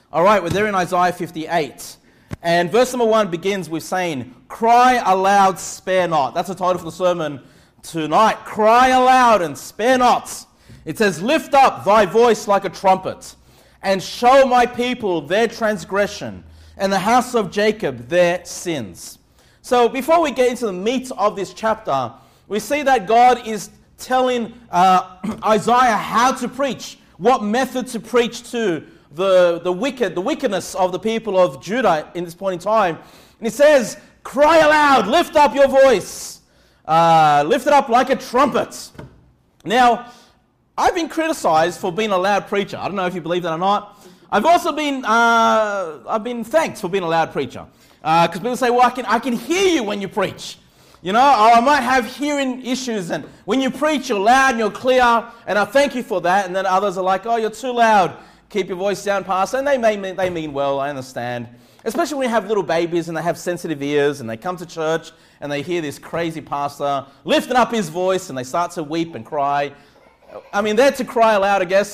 All right, we're there in Isaiah 58. And verse number 1 begins with saying, "Cry aloud, spare not." That's the title for the sermon tonight. Cry aloud and spare not. It says, "Lift up thy voice like a trumpet, and show my people their transgression, and the house of Jacob their sins." So before we get into the meat of this chapter, we see that God is telling Isaiah how to preach, what method to preach to the wickedness of the people of Judah in this point in time. And he says, "Cry aloud, lift up your voice, lift it up like a trumpet." Now, I've been criticized for being a loud preacher. I don't know if you believe that or not. I've also been thanked for being a loud preacher. Because people say, "Well, I can hear you when you preach." You know, I might have hearing issues, and when you preach, you're loud and you're clear, and I thank you for that. And then others are like, "Oh, you're too loud. Keep your voice down, Pastor." And they mean well, I understand. Especially when you have little babies and they have sensitive ears and they come to church and they hear this crazy pastor lifting up his voice and they start to weep and cry. I mean, they're to cry aloud, I guess.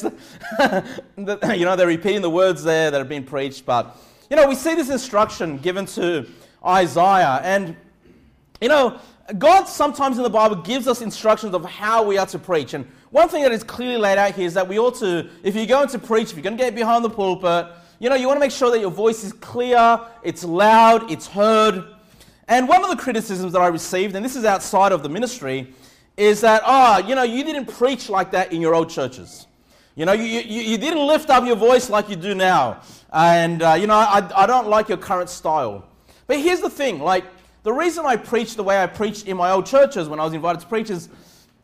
They're repeating the words there that have been preached. But, we see this instruction given to Isaiah. And, God sometimes in the Bible gives us instructions of how we are to preach. And one thing that is clearly laid out here is that we ought to, if you're going to preach, if you're going to get behind the pulpit, you want to make sure that your voice is clear, it's loud, it's heard. And one of the criticisms that I received, and this is outside of the ministry, is that, you didn't preach like that in your old churches. You didn't lift up your voice like you do now. And, I don't like your current style. But here's the thing, the reason I preach the way I preached in my old churches when I was invited to preach is,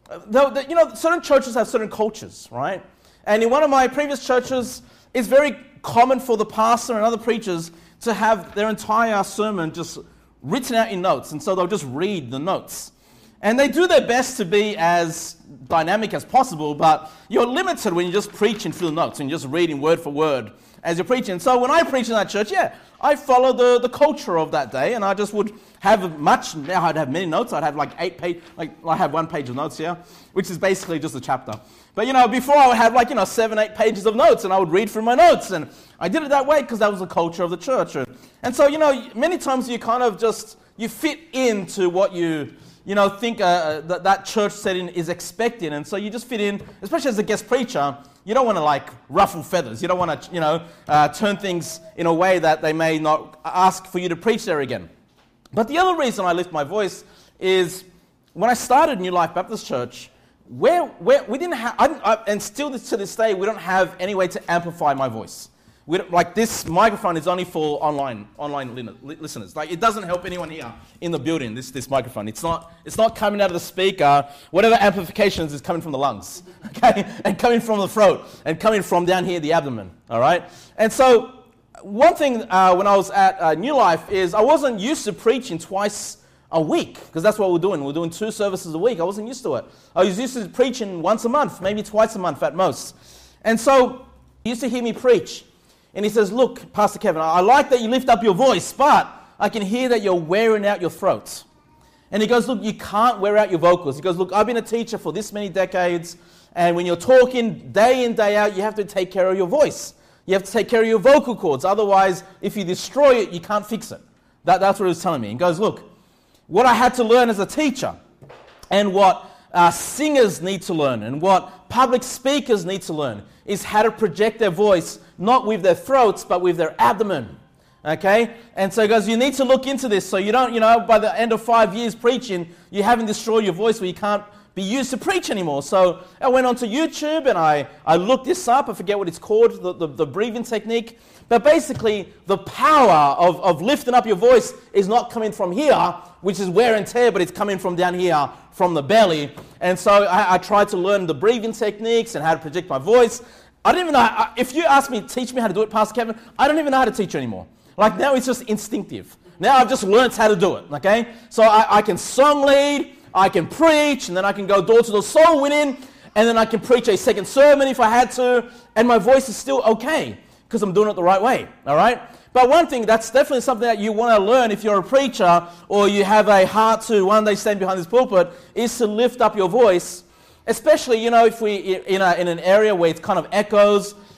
certain churches have certain cultures, right? And in one of my previous churches, it's very common for the pastor and other preachers to have their entire sermon just written out in notes. And so they'll just read the notes. And they do their best to be as dynamic as possible, but you're limited when you just preach and fill notes and just reading word for word as you're preaching. So when I preach in that church, I follow the culture of that day, and I just would have I'd have many notes. I'd have I have 1 page of notes here, which is basically just a chapter. But before I would have 7, 8 pages of notes, and I would read through my notes, and I did it that way because that was the culture of the church. And so, many times you kind of you fit into what you think that church setting is expecting. And so you just fit in, especially as a guest preacher. You don't want to ruffle feathers. You don't want to, turn things in a way that they may not ask for you to preach there again. But the other reason I lift my voice is when I started New Life Baptist Church, we didn't have, and still to this day, we don't have any way to amplify my voice. This microphone is only for online listeners. It doesn't help anyone here in the building, this microphone. It's not coming out of the speaker. Whatever amplifications is coming from the lungs, okay? And coming from the throat, and coming from down here, the abdomen, all right? And so one thing when I was at New Life is I wasn't used to preaching twice a week, because that's what we're doing. We're doing 2 services a week. I wasn't used to it. I was used to preaching once a month, maybe twice a month at most. And so he used to hear me preach. And he says, "Look, Pastor Kevin, I like that you lift up your voice, but I can hear that you're wearing out your throat." And he goes, "Look, you can't wear out your vocals." He goes, "Look, I've been a teacher for this many decades, and when you're talking day in, day out, you have to take care of your voice. You have to take care of your vocal cords. Otherwise, if you destroy it, you can't fix it." That's what he was telling me. He goes, "Look, what I had to learn as a teacher, and what singers need to learn, and what public speakers need to learn, is how to project their voice, not with their throats, but with their abdomen." Okay? And so he goes, "You need to look into this so you don't, by the end of 5 years preaching, you haven't destroyed your voice where you can't be used to preach anymore." So I went onto YouTube and I looked this up. I forget what it's called, the breathing technique. But basically, the power of lifting up your voice is not coming from here, which is wear and tear, but it's coming from down here, from the belly. And so I tried to learn the breathing techniques and how to project my voice. I didn't even know, if you ask me, teach me how to do it, Pastor Kevin, I don't even know how to teach you anymore. Now it's just instinctive. Now I've just learned how to do it, okay? So I can song lead, I can preach, and then I can go door to door soul winning, and then I can preach a second sermon if I had to, and my voice is still okay, because I'm doing it the right way, all right? But one thing, that's definitely something that you want to learn if you're a preacher, or you have a heart to one day stand behind this pulpit, is to lift up your voice, especially, if we in an area where it's kind of echoes,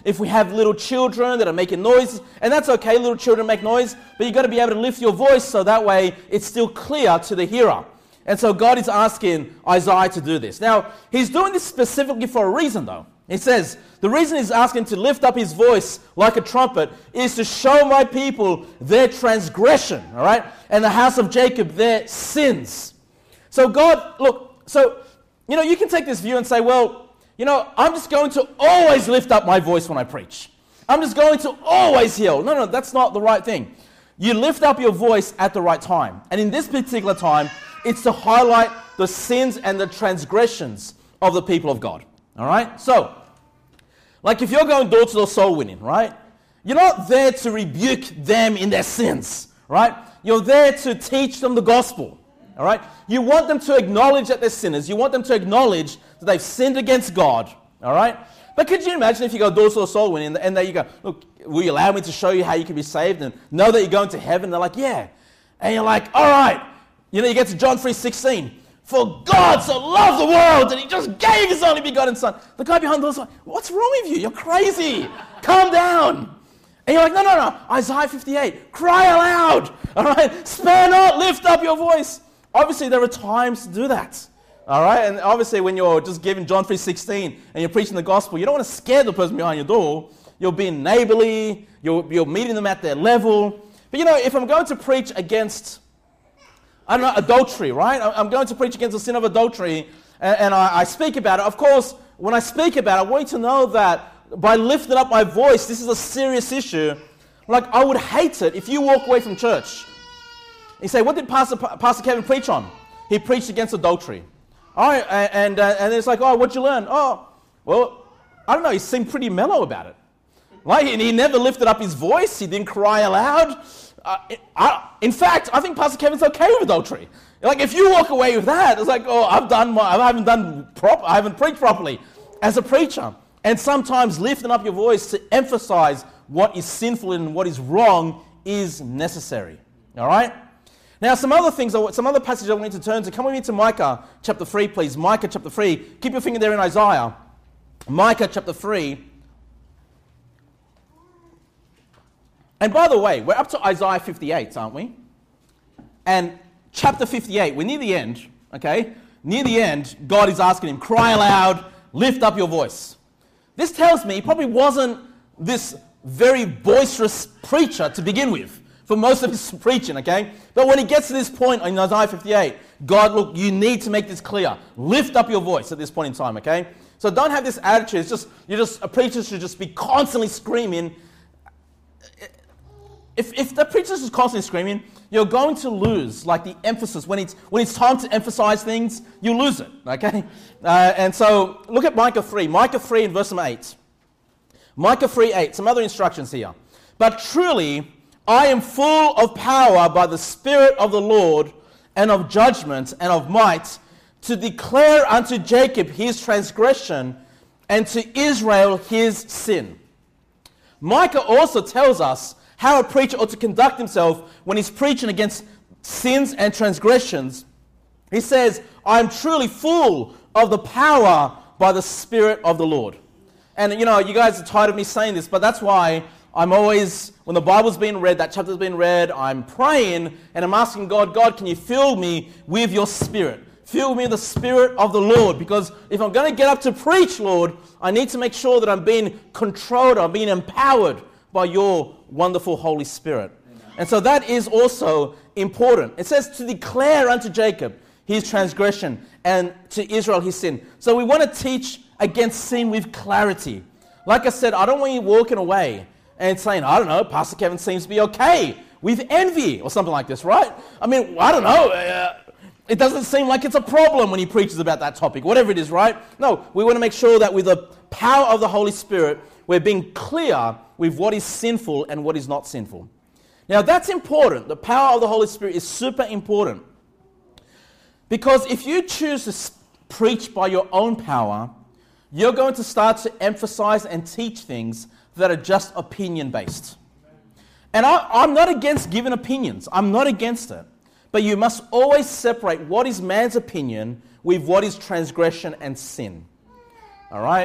if we have little children that are making noise, and that's okay, little children make noise, but you've got to be able to lift your voice so that way it's still clear to the hearer. And so God is asking Isaiah to do this. Now, he's doing this specifically for a reason, though. He says, the reason he's asking to lift up his voice like a trumpet is to show my people their transgression, all right? And the house of Jacob their sins. So God, look, you can take this view and say, well, I'm just going to always lift up my voice when I preach. I'm just going to always yell. No, that's not the right thing. You lift up your voice at the right time. And in this particular time, it's to highlight the sins and the transgressions of the people of God. All right? So, like if you're going door-to-door soul winning, right? You're not there to rebuke them in their sins, right? You're there to teach them the gospel, all right? You want them to acknowledge that they're sinners. You want them to acknowledge that they've sinned against God, all right? But could you imagine if you go door-to-door soul winning and there you go, look, will you allow me to show you how you can be saved and know that you're going to heaven? They're like, yeah. And you're like, all right. You get to John 3:16. For God so loved the world that he just gave his only begotten son. The guy behind the door's like, what's wrong with you? You're crazy. Calm down. And you're like, no. Isaiah 58. Cry aloud. All right. Spare not. Lift up your voice. Obviously, there are times to do that. All right. And obviously, when you're just giving John 3:16 and you're preaching the gospel, you don't want to scare the person behind your door. You're being neighborly. You're meeting them at their level. But if I'm going to preach against adultery, right? I'm going to preach against the sin of adultery, and I speak about it. Of course, when I speak about it, I want you to know that by lifting up my voice, this is a serious issue. Like, I would hate it if you walk away from church. You say, what did Pastor Kevin preach on? He preached against adultery. All right, and it's like, oh, what'd you learn? Oh, well, I don't know, he seemed pretty mellow about it. Right? And he never lifted up his voice. He didn't cry aloud. In fact, I think Pastor Kevin's okay with adultery. Like, if you walk away with that, it's like, oh, I haven't preached properly as a preacher. And sometimes lifting up your voice to emphasize what is sinful and what is wrong is necessary. All right? Now, some other passages I want you to turn to. Come with me to Micah chapter 3, please. Micah chapter 3. Keep your finger there in Isaiah. Micah chapter 3. And by the way, we're up to Isaiah 58, aren't we? And chapter 58, we're near the end, okay? Near the end, God is asking him, cry aloud, lift up your voice. This tells me he probably wasn't this very boisterous preacher to begin with for most of his preaching, okay? But when he gets to this point in Isaiah 58, God, look, you need to make this clear. Lift up your voice at this point in time, okay? So don't have this attitude. A preacher should just be constantly screaming. If the preacher's just constantly screaming, you're going to lose like the emphasis. When it's time to emphasize things, you lose it, okay? And so look at Micah 3. Micah 3 in verse number 8. Micah 3:8. Some other instructions here. But truly, I am full of power by the Spirit of the Lord and of judgment and of might to declare unto Jacob his transgression and to Israel his sin. Micah also tells us how a preacher ought to conduct himself when he's preaching against sins and transgressions. He says, I am truly full of the power by the Spirit of the Lord. And you guys are tired of me saying this, but that's why I'm always, when the Bible's being read, that chapter's being read, I'm praying and I'm asking God, can you fill me with your Spirit? Fill me with the Spirit of the Lord, because if I'm going to get up to preach, Lord, I need to make sure that I'm being controlled, I'm being empowered by your wonderful Holy Spirit. Amen. And so that is also important. It says to declare unto Jacob his transgression and to Israel his sin. So we want to teach against sin with clarity. Like I said, I don't want you walking away and saying, I don't know, Pastor Kevin seems to be okay with envy or something like this, right? I mean, I don't know. It doesn't seem like it's a problem when he preaches about that topic, whatever it is, right? No, we want to make sure that with the power of the Holy Spirit, we're being clear with what is sinful and what is not sinful. Now, that's important. The power of the Holy Spirit is super important. Because if you choose to preach by your own power, you're going to start to emphasize and teach things that are just opinion-based. And I'm not against giving opinions. I'm not against it. But you must always separate what is man's opinion with what is transgression and sin. All right?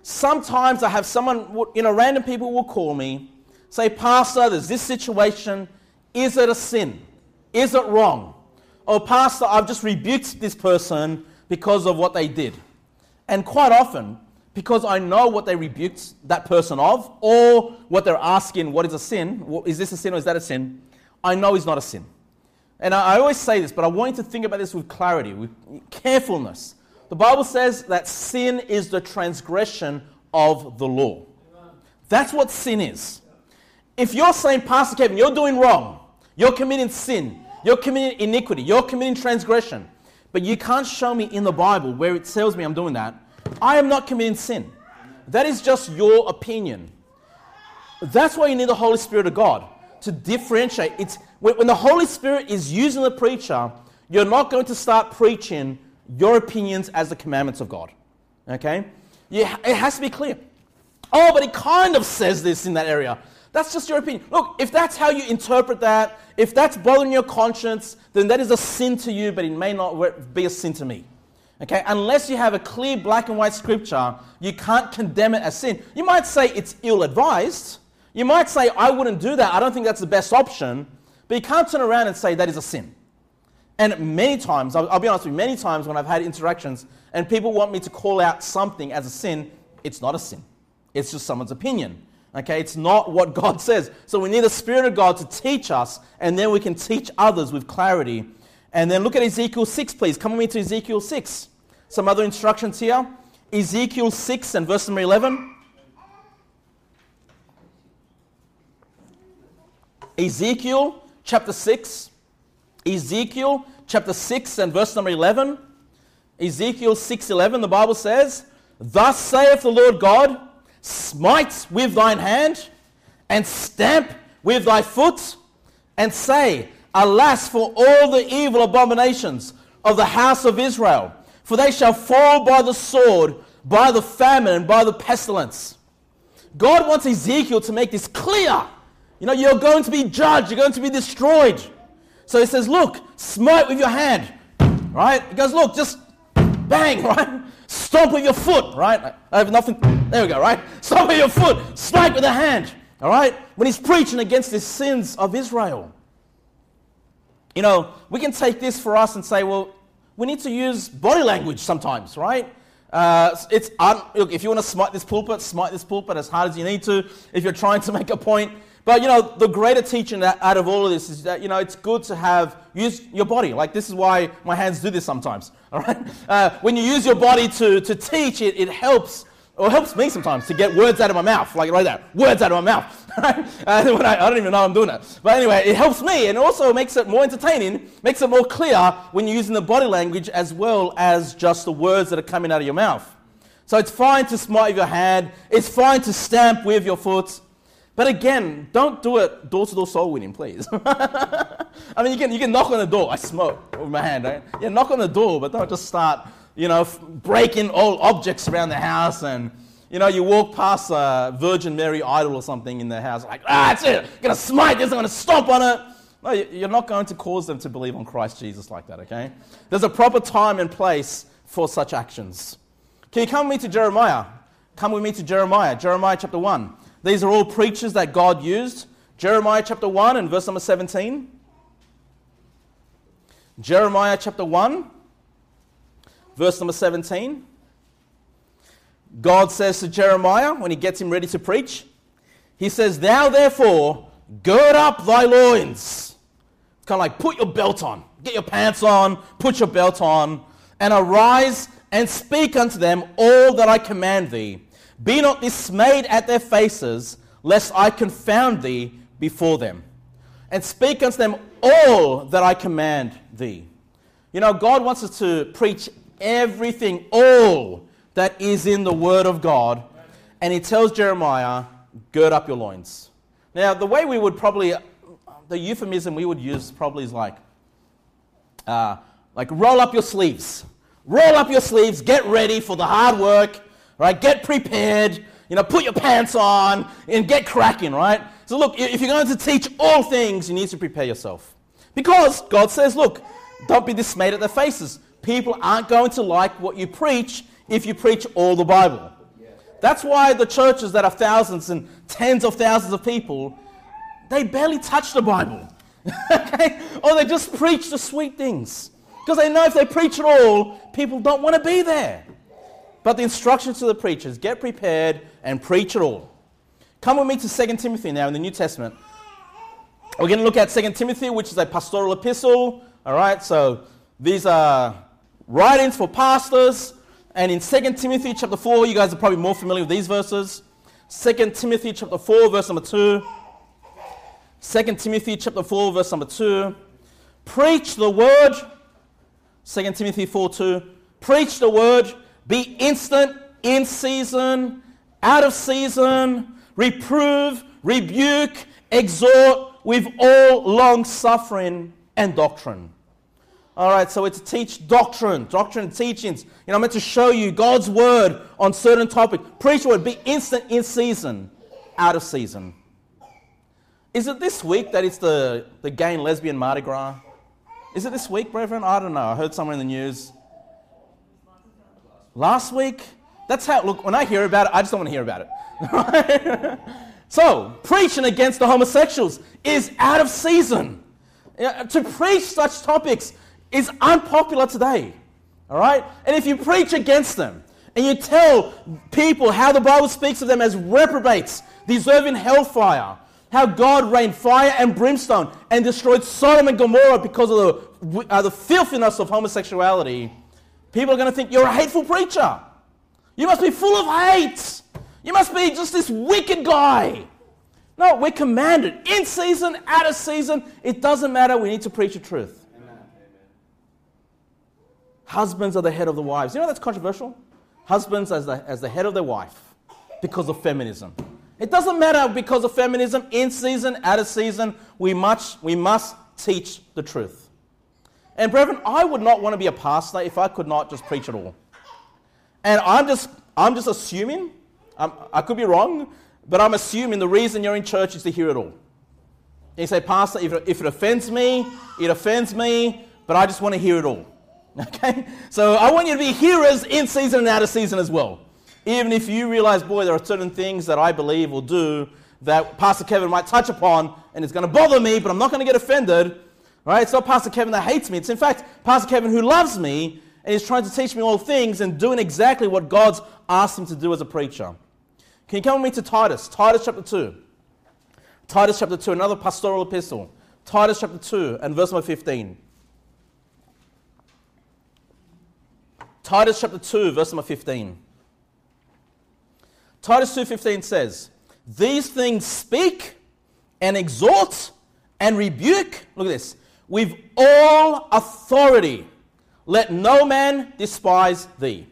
Sometimes I have someone, random people will call me, say, Pastor, there's this situation. Is it a sin? Is it wrong? Or, Pastor, I've just rebuked this person because of what they did. And quite often, because I know what they rebuked that person of, or what they're asking, what is a sin? Is this a sin or is that a sin? I know it's not a sin. And I always say this, but I want you to think about this with clarity, with carefulness. The Bible says that sin is the transgression of the law. That's what sin is. If you're saying, Pastor Kevin, you're doing wrong, you're committing sin, you're committing iniquity, you're committing transgression, but you can't show me in the Bible where it tells me I'm doing that, I am not committing sin. That is just your opinion. That's why you need the Holy Spirit of God to differentiate. It's when the Holy Spirit is using the preacher, you're not going to start preaching your opinions as the commandments of God. Okay? It has to be clear. Oh, but it kind of says this in that area. That's just your opinion. Look, if that's how you interpret that, if that's bothering your conscience, then that is a sin to you, but it may not be a sin to me. Okay? Unless you have a clear black and white scripture, you can't condemn it as sin. You might say it's ill-advised. You might say, I wouldn't do that. I don't think that's the best option. But you can't turn around and say that is a sin. And many times, I'll be honest with you, many times when I've had interactions and people want me to call out something as a sin, it's not a sin. It's just someone's opinion. Okay, it's not what God says. So we need the Spirit of God to teach us, and then we can teach others with clarity. And then look at Ezekiel 6, please. Come with me to Ezekiel 6. Some other instructions here. Ezekiel 6 and verse number 11. Ezekiel chapter 6. Ezekiel chapter 6 and verse number 11. Ezekiel 6:11, the Bible says, Thus saith the Lord God, Smite with thine hand, and stamp with thy foot, and say, Alas for all the evil abominations of the house of Israel, for they shall fall by the sword, by the famine, and by the pestilence. God wants Ezekiel to make this clear. You're going to be judged, you're going to be destroyed. So he says, look, smite with your hand, right? He goes, look, just bang, right? Stomp with your foot, right? I have nothing, there we go, right? Stomp with your foot, smite with the hand, all right? When he's preaching against the sins of Israel. We can take this for us and say, well, we need to use body language sometimes, right? Look, if you want to smite this pulpit as hard as you need to, if you're trying to make a point. But, the greater teaching out of all of this is that, it's good to use your body. Like, this is why my hands do this sometimes, all right? When you use your body to teach, it helps, or helps me sometimes to get words out of my mouth, like right there, words out of my mouth, right? When I don't even know I'm doing that. But anyway, it helps me, and also makes it more entertaining, makes it more clear when you're using the body language as well as just the words that are coming out of your mouth. So it's fine to smite with your hand, it's fine to stamp with your foot. But again, don't do it door-to-door soul winning, please. I mean, you can knock on the door. I smoke with my hand, right? Yeah, knock on the door, but don't just start, breaking all objects around the house and, you walk past a Virgin Mary idol or something in the house, like, that's it, I'm going to smite this, I'm going to stomp on it. No, you're not going to cause them to believe on Christ Jesus like that, okay? There's a proper time and place for such actions. Can you come with me to Jeremiah? Come with me to Jeremiah chapter 1. These are all preachers that God used. Jeremiah chapter 1 and verse number 17. Jeremiah chapter 1, verse number 17. God says to Jeremiah, when he gets him ready to preach, he says, Thou therefore gird up thy loins. It's kind of like put your belt on. Get your pants on, put your belt on, and arise and speak unto them all that I command thee. Be not dismayed at their faces, lest I confound thee before them. And speak unto them all that I command thee. God wants us to preach everything, all that is in the Word of God. And he tells Jeremiah, gird up your loins. Now, the way we would probably, the euphemism we would use probably is like roll up your sleeves. Roll up your sleeves, get ready for the hard work. Right, get prepared, put your pants on and get cracking, right? So look, if you're going to teach all things, you need to prepare yourself. Because God says, look, don't be dismayed at their faces. People aren't going to like what you preach if you preach all the Bible. That's why the churches that are thousands and tens of thousands of people, they barely touch the Bible. Okay? Or they just preach the sweet things. Because they know if they preach it all, people don't want to be there. But the instructions to the preachers, get prepared and preach it all. Come with me to 2 Timothy now in the New Testament. We're going to look at 2 Timothy, which is a pastoral epistle. All right, so these are writings for pastors. And in 2 Timothy chapter 4, you guys are probably more familiar with these verses. 2 Timothy chapter 4, verse number 2. 2 Timothy chapter 4, verse number 2. Preach the word. 2 Timothy 4:2. Preach the word. Be instant, in season, out of season. Reprove, rebuke, exhort with all long suffering and doctrine. All right, so it's to teach doctrine and teachings. I'm meant to show you God's word on certain topics. Preach the word. Be instant, in season, out of season. Is it this week that it's the gay and lesbian Mardi Gras? Is it this week, brethren? I don't know. I heard somewhere in the news. Last week? That's how, look, when I hear about it, I just don't want to hear about it. So, preaching against the homosexuals is out of season. To preach such topics is unpopular today. All right? And if you preach against them, and you tell people how the Bible speaks of them as reprobates, deserving hellfire, how God rained fire and brimstone and destroyed Sodom and Gomorrah because of the filthiness of homosexuality, people are going to think you're a hateful preacher. You must be full of hate. You must be just this wicked guy. No, we're commanded, in season, out of season, it doesn't matter, we need to preach the truth. Amen. Husbands are the head of the wives. You know that's controversial? Husbands as the head of their wife because of feminism. It doesn't matter because of feminism, in season, out of season, we must teach the truth. And brethren, I would not want to be a pastor if I could not just preach it all. And I'm just assuming, I could be wrong, but I'm assuming the reason you're in church is to hear it all. And you say, Pastor, if it offends me, it offends me, but I just want to hear it all. Okay? So I want you to be hearers in season and out of season as well. Even if you realize, boy, there are certain things that I believe or do that Pastor Kevin might touch upon and it's going to bother me, but I'm not going to get offended. Right? It's not Pastor Kevin that hates me. It's in fact Pastor Kevin who loves me and is trying to teach me all things and doing exactly what God's asked him to do as a preacher. Can you come with me to Titus? Titus chapter 2. Titus chapter 2, another pastoral epistle. Titus chapter 2 and verse number 15. Titus chapter 2, verse number 15. Titus 2:15 says, these things speak and exhort and rebuke, look at this, with all authority. Let no man despise thee.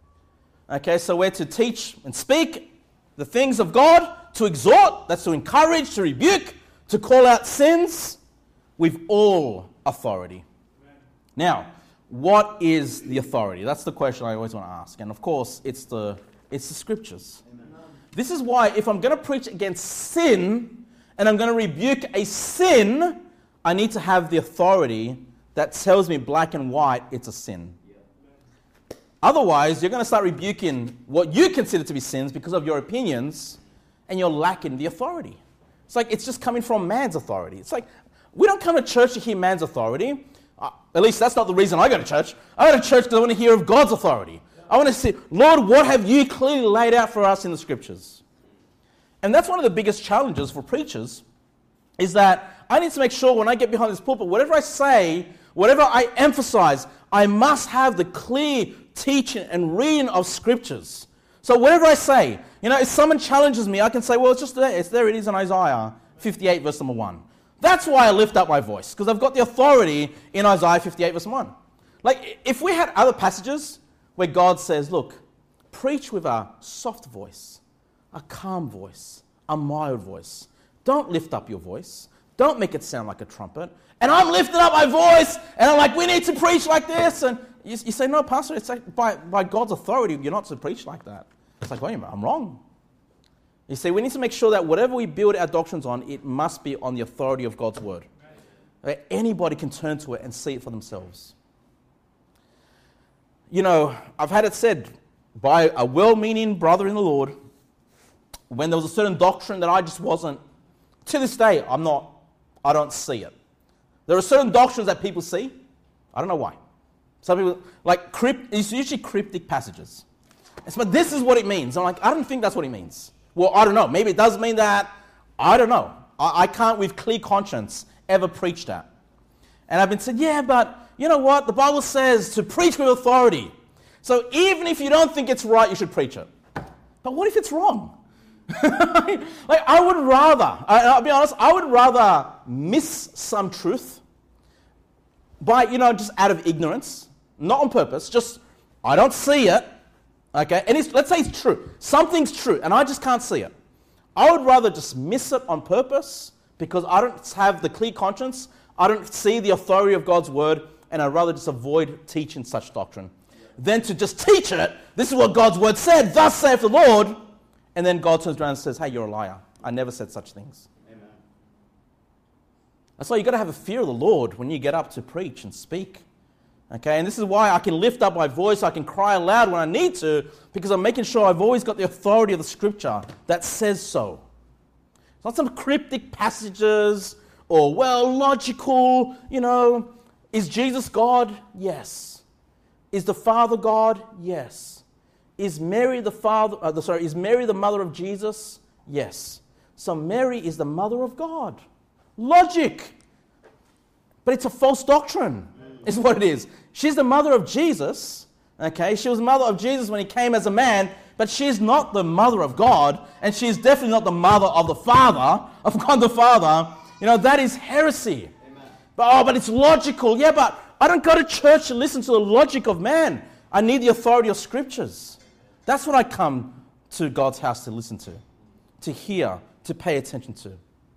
Okay, so we're to teach and speak the things of God, to exhort, that's to encourage, to rebuke, to call out sins with all authority. Amen. Now, what is the authority? That's the question I always want to ask. And of course, it's the scriptures. Amen. This is why if I'm going to preach against sin and I'm going to rebuke a sin, I need to have the authority that tells me black and white it's a sin. Yeah. Otherwise, you're going to start rebuking what you consider to be sins because of your opinions, and you're lacking the authority. It's like it's just coming from man's authority. It's like we don't come to church to hear man's authority. At least that's not the reason I go to church. I go to church because I want to hear of God's authority. I want to say, Lord, what have you clearly laid out for us in the scriptures? And that's one of the biggest challenges for preachers, is that I need to make sure when I get behind this pulpit, whatever I say, whatever I emphasize, I must have the clear teaching and reading of scriptures. So whatever I say, if someone challenges me, I can say, well, it's there it is in Isaiah 58 verse number 1. That's why I lift up my voice, because I've got the authority in Isaiah 58 verse 1. Like, if we had other passages where God says, look, preach with a soft voice, a calm voice, a mild voice. Don't lift up your voice. Don't make it sound like a trumpet. And I'm lifting up my voice, and I'm like, we need to preach like this. And you say, no, Pastor, it's like by God's authority, you're not to preach like that. It's like, wait a minute, I'm wrong. You see, we need to make sure that whatever we build our doctrines on, it must be on the authority of God's word. Right? Anybody can turn to it and see it for themselves. I've had it said by a well-meaning brother in the Lord, when there was a certain doctrine that I just wasn't, to this day, I don't see it. There are certain doctrines that people see. I don't know why. Some people, it's usually cryptic passages. But this is what it means. I'm like, I don't think that's what it means. Well, I don't know. Maybe it does mean that. I don't know. I can't, with clear conscience, ever preach that. And I've been said, yeah, but you know what? The Bible says to preach with authority. So even if you don't think it's right, you should preach it. But what if it's wrong? I would rather, I'll be honest, I would rather miss some truth by, just out of ignorance, not on purpose, just, I don't see it, okay? And let's say it's true. Something's true, and I just can't see it. I would rather just miss it on purpose because I don't have the clear conscience, I don't see the authority of God's word, and I'd rather just avoid teaching such doctrine than to just teach it. This is what God's word said, thus saith the Lord. And then God turns around and says, hey, you're a liar. I never said such things. Amen. That's why you've got to have a fear of the Lord when you get up to preach and speak. Okay, and this is why I can lift up my voice, I can cry aloud when I need to, because I'm making sure I've always got the authority of the scripture that says so. It's not some cryptic passages or, logical, is Jesus God? Yes. Is the Father God? Yes. Is Mary is Mary the mother of Jesus? Yes. So Mary is the mother of God. Logic. But it's a false doctrine, is what it is. She's the mother of Jesus. Okay, she was the mother of Jesus when he came as a man, but she's not the mother of God, and she's definitely not the mother of the Father, of God the Father. That is heresy. Amen. But it's logical. Yeah, but I don't go to church to listen to the logic of man. I need the authority of scriptures. That's what I come to God's house to listen to hear, to pay attention to.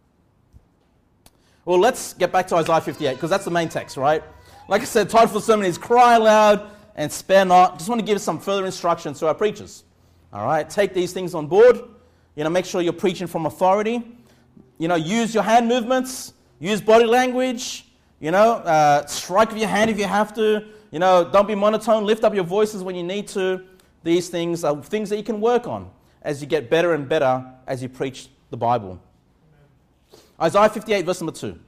Well, let's get back to Isaiah 58, because that's the main text, right? Like I said, the title for the sermon is Cry Aloud and Spare Not. Just want to give some further instructions to our preachers. All right, take these things on board. Make sure you're preaching from authority. Use your hand movements. Use body language. Strike with your hand if you have to. Don't be monotone. Lift up your voices when you need to. These things are things that you can work on as you get better and better as you preach the Bible. Isaiah 58, verse number 2.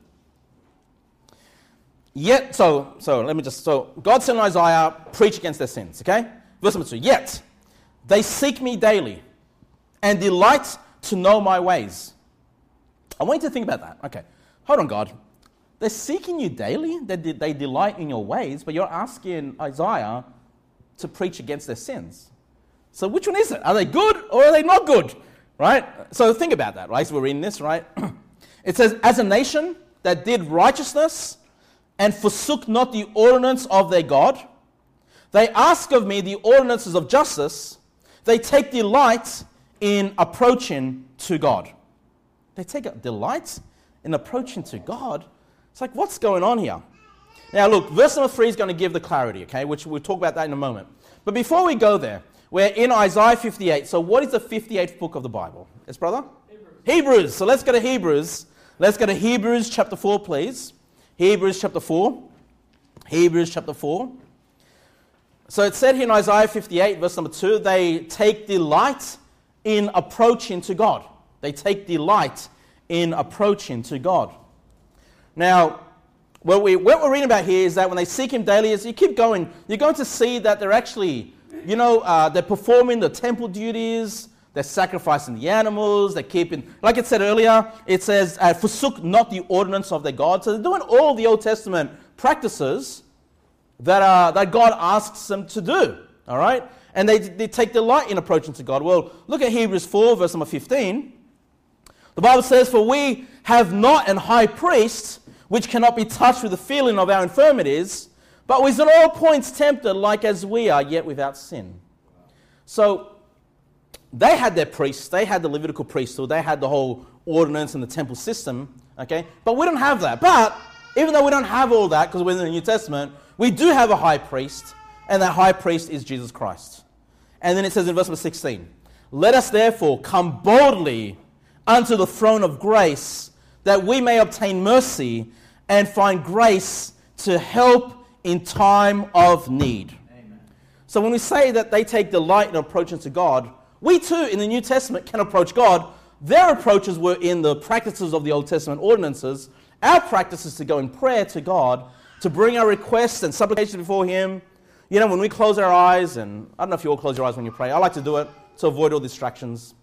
God sent Isaiah preach against their sins, okay? Verse number 2. Yet they seek me daily and delight to know my ways. I want you to think about that. Okay, hold on, God. They're seeking you daily, they delight in your ways, but you're asking Isaiah to preach against their sins. So which one is it? Are they good or are they not good? Right? So think about that, right? So we're reading this, right? It says, as a nation that did righteousness and forsook not the ordinance of their God, they ask of me the ordinances of justice, they take delight in approaching to God. They take a delight in approaching to God? It's like, what's going on here? Now look, verse number 3 is going to give the clarity, okay, which we'll talk about that in a moment. But before we go there, we're in Isaiah 58. So what is the 58th book of the Bible? Yes, brother? Hebrews. So let's go to Hebrews. Let's go to Hebrews chapter 4, please. Hebrews chapter 4. Hebrews chapter 4. So it said here in Isaiah 58, verse number 2, they take delight in approaching to God. They take delight in approaching to God. Now, what we're reading about here is that when they seek him daily, as you keep going, you're going to see that they're actually, they're performing the temple duties, they're sacrificing the animals, they're keeping, like it said earlier, it says, forsook not the ordinance of their God. So they're doing all the Old Testament practices that God asks them to do, all right? And they take delight in approaching to God. Well, look at Hebrews 4, verse number 15. The Bible says, for we have not an high priest which cannot be touched with the feeling of our infirmities, but was in all points tempted like as we are, yet without sin. So they had their priests, they had the Levitical priesthood, they had the whole ordinance and the temple system, okay? But we don't have that. But even though we don't have all that, because we're in the New Testament, we do have a high priest, and that high priest is Jesus Christ. And then it says in verse number 16, let us therefore come boldly unto the throne of grace, that we may obtain mercy and find grace to help in time of need. Amen. So when we say that they take delight in approaching to God, We too, in the New Testament, can approach God. Their approaches were in the practices of the Old Testament ordinances. Our practice is to go in prayer to God, to bring our requests and supplications before Him. You know, when we close our eyes, and I don't know if you all close your eyes when you pray. I like to do it to avoid all distractions.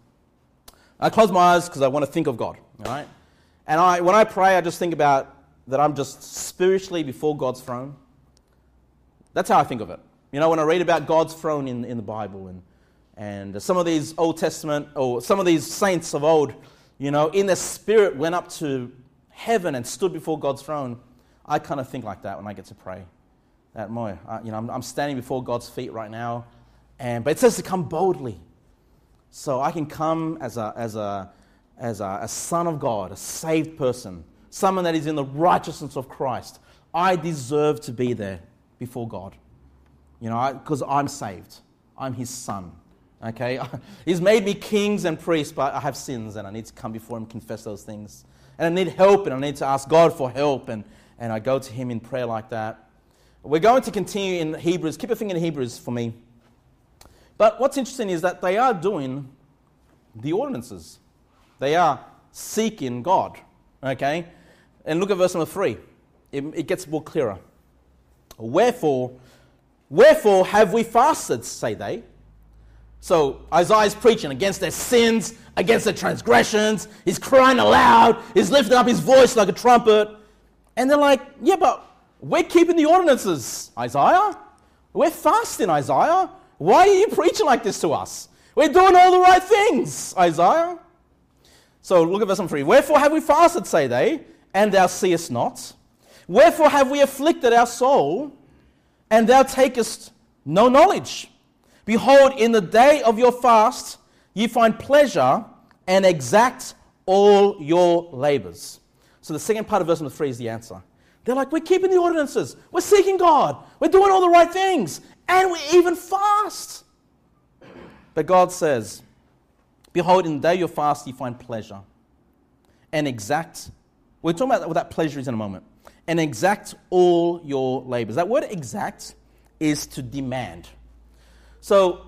I close my eyes because I want to think of God, all right? And when I pray, I just think about that I'm just spiritually before God's throne. That's how I think of it. You know, when I read about God's throne in the Bible, and some of these Old Testament, or some of these saints of old, you know, in their spirit went up to heaven and stood before God's throne, I kind of think like that when I get to pray. That I'm standing before God's feet right now, but it says to come boldly. So I can come as a son of God, a saved person, someone that is in the righteousness of Christ. I deserve to be there before God, you know, because I'm saved. I'm His son, okay? He's made me kings and priests, but I have sins, and I need to come before Him and confess those things. And I need help, and I need to ask God for help, and I go to Him in prayer like that. We're going to continue in Hebrews. Keep a finger in Hebrews for me. But what's interesting is that they are doing the ordinances. They are seeking God, okay? And look at verse number 3. It gets more clearer. Wherefore have we fasted, say they. So Isaiah's preaching against their sins, against their transgressions. He's crying aloud. He's lifting up his voice like a trumpet. And they're like, yeah, but we're keeping the ordinances, Isaiah. We're fasting, Isaiah. Why are you preaching like this to us? We're doing all the right things, Isaiah. So look at verse 3. Wherefore have we fasted, say they, and thou seest not? Wherefore have we afflicted our soul, and thou takest no knowledge? Behold, in the day of your fast ye find pleasure, and exact all your labors. So the second part of verse 3 is the answer. They're like, we're keeping the ordinances. We're seeking God. We're doing all the right things. And we even fast. But God says, behold, in the day of your fast, you find pleasure. And exact, we're talking about what that pleasure is in a moment. And exact all your labors. That word exact is to demand. So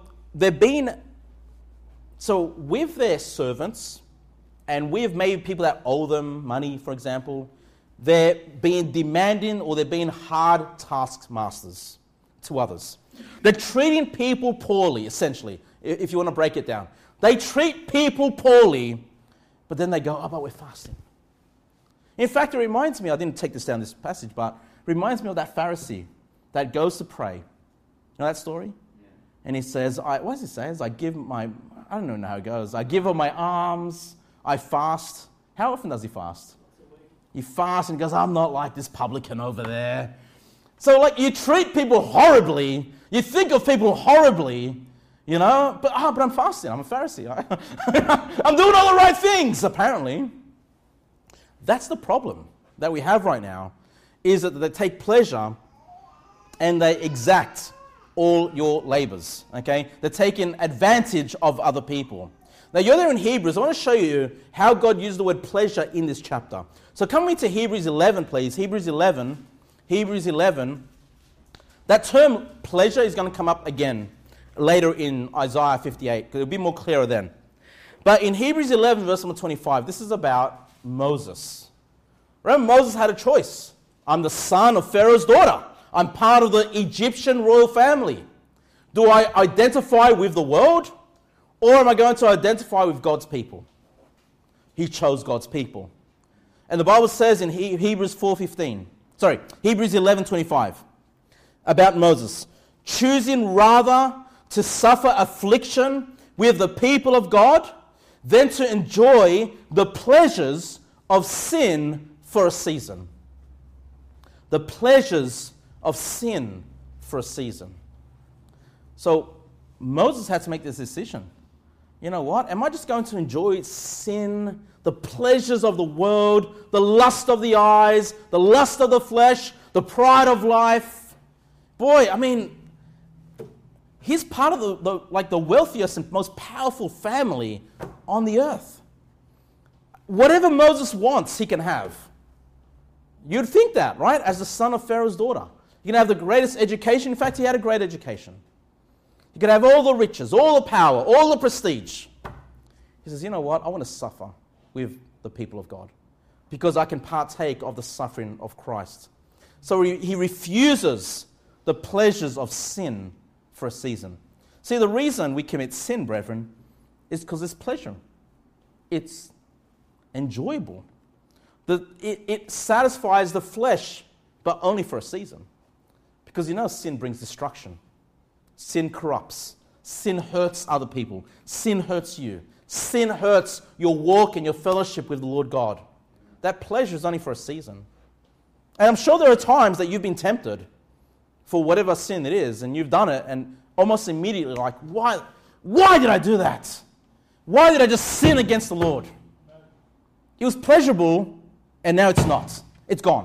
with their servants, and with maybe people that owe them money, for example, they're being demanding, or they're being hard taskmasters to others. They're treating people poorly, essentially, if you want to break it down. They treat people poorly, but then they go, oh, but we're fasting. In fact, it reminds me, I didn't take this down this passage, but it reminds me of that Pharisee that goes to pray. You know that story? Yeah. And he says, what does he say? I don't know how it goes. I give up my alms, I fast. How often does he fast? He fasts and goes, I'm not like this publican over there. So like you treat people horribly, you think of people horribly, you know, but I'm fasting, I'm a Pharisee. I'm doing all the right things, apparently. That's the problem that we have right now, is that they take pleasure and they exact all your labors, okay? They're taking advantage of other people. Now, you're there in Hebrews. I want to show you how God used the word pleasure in this chapter. So come with me to Hebrews 11, please. Hebrews 11. That term pleasure is going to come up again later in Isaiah 58, because it'll be more clearer then. But in Hebrews 11, verse number 25, this is about Moses. Remember, Moses had a choice. I'm the son of Pharaoh's daughter. I'm part of the Egyptian royal family. Do I identify with the world, or am I going to identify with God's people? He chose God's people. And the Bible says in Hebrews 11:25 about Moses, choosing rather to suffer affliction with the people of God than to enjoy the pleasures of sin for a season. The pleasures of sin for a season. So Moses had to make this decision. You know what? Am I just going to enjoy sin, the pleasures of the world, the lust of the eyes, the lust of the flesh, the pride of life? Boy, I mean, he's part of the wealthiest and most powerful family on the earth. Whatever Moses wants, he can have. You'd think that, right? As the son of Pharaoh's daughter. You can have the greatest education. In fact, he had a great education. You could have all the riches, all the power, all the prestige. He says, you know what? I want to suffer with the people of God because I can partake of the suffering of Christ. So he refuses the pleasures of sin for a season. See, the reason we commit sin, brethren, is because it's pleasure. It's enjoyable. It satisfies the flesh, but only for a season. Because you know sin brings destruction. Sin corrupts. Sin hurts other people. Sin hurts you. Sin hurts your walk and your fellowship with the Lord God. That pleasure is only for a season. And I'm sure there are times that you've been tempted for whatever sin it is, and you've done it, and almost immediately like, why did I do that? Why did I just sin against the Lord? It was pleasurable, and now it's not. It's gone.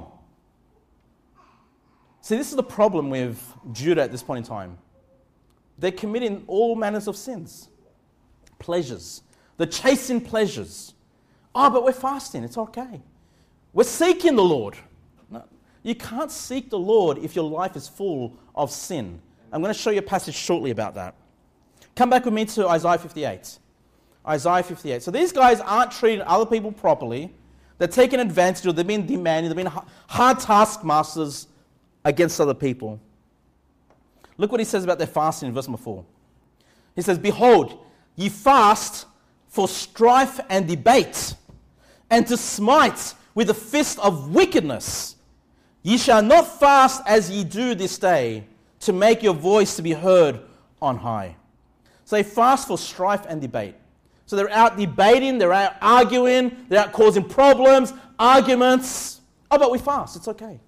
See, this is the problem with Judah at this point in time. They're committing all manners of sins. Pleasures. They're chasing pleasures. Oh, but we're fasting. It's okay. We're seeking the Lord. No, you can't seek the Lord if your life is full of sin. I'm going to show you a passage shortly about that. Come back with me to Isaiah 58. Isaiah 58. So these guys aren't treating other people properly. They're taking advantage of, they've been demanding, they've been hard taskmasters against other people. Look what he says about their fasting in verse number 4. He says, behold, ye fast for strife and debate, and to smite with the fist of wickedness. Ye shall not fast as ye do this day, to make your voice to be heard on high. So they fast for strife and debate. So they're out debating, they're out arguing, they're out causing problems, arguments. Oh, but we fast, it's okay.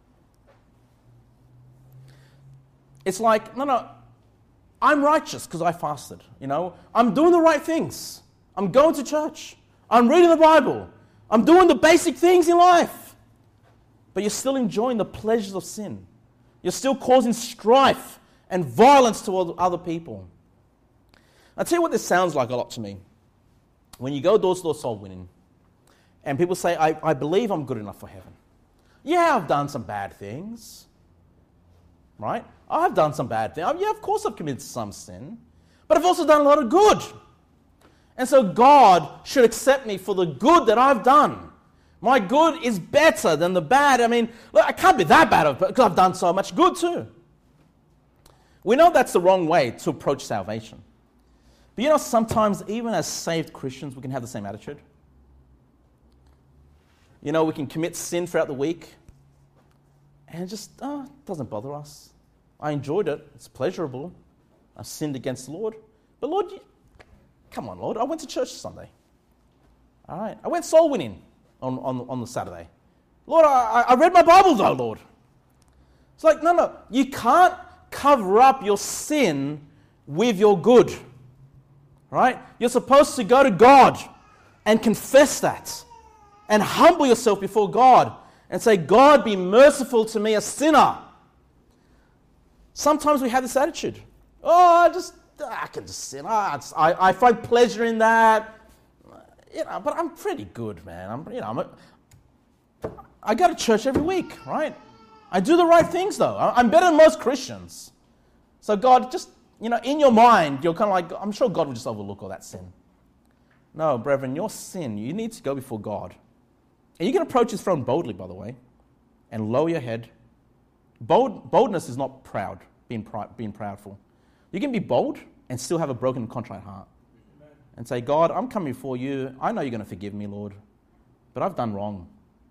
It's like, no, I'm righteous because I fasted, you know. I'm doing the right things. I'm going to church. I'm reading the Bible. I'm doing the basic things in life. But you're still enjoying the pleasures of sin. You're still causing strife and violence toward other people. I'll tell you what this sounds like a lot to me. When you go door-to-door soul winning, and people say, I believe I'm good enough for heaven. Yeah, I've done some bad things. Right? I've done some bad things. Yeah, of course I've committed some sin. But I've also done a lot of good. And so God should accept me for the good that I've done. My good is better than the bad. I mean, look, I can't be that bad because I've done so much good too. We know that's the wrong way to approach salvation. But you know, sometimes even as saved Christians, we can have the same attitude. You know, we can commit sin throughout the week and it just doesn't bother us. I enjoyed it. It's pleasurable. I sinned against the Lord. But Lord, come on, Lord. I went to church Sunday. All right. I went soul winning on the Saturday. Lord, I read my Bible though, Lord. It's like, no. You can't cover up your sin with your good. Right? You're supposed to go to God and confess that and humble yourself before God and say, God, be merciful to me, a sinner. Sometimes we have this attitude. Oh, I can just sin. I find pleasure in that. You know, but I'm pretty good, man. I go to church every week, right? I do the right things, though. I'm better than most Christians. So God, just, you know, in your mind, you're kind of like, I'm sure God will just overlook all that sin. No, brethren, your sin, you need to go before God. And you can approach his throne boldly, by the way, and lower your head. Boldness is not proud, being proudful. You can be bold and still have a broken, contrite heart. Amen. And say, God, I'm coming before you. I know you're going to forgive me, Lord, but I've done wrong.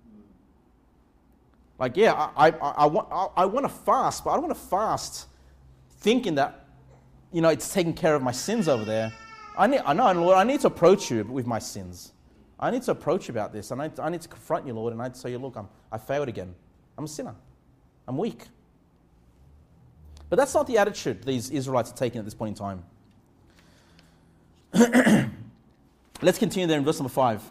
Like, yeah, I want to fast, but I don't want to fast thinking that, you know, it's taking care of my sins over there. I know, Lord, I need to approach you with my sins. I need to approach you about this. And I need to confront you, Lord, and I need to say, look, I failed again. I'm a sinner. I'm weak. But that's not the attitude these Israelites are taking at this point in time. Let's continue there in verse number 5.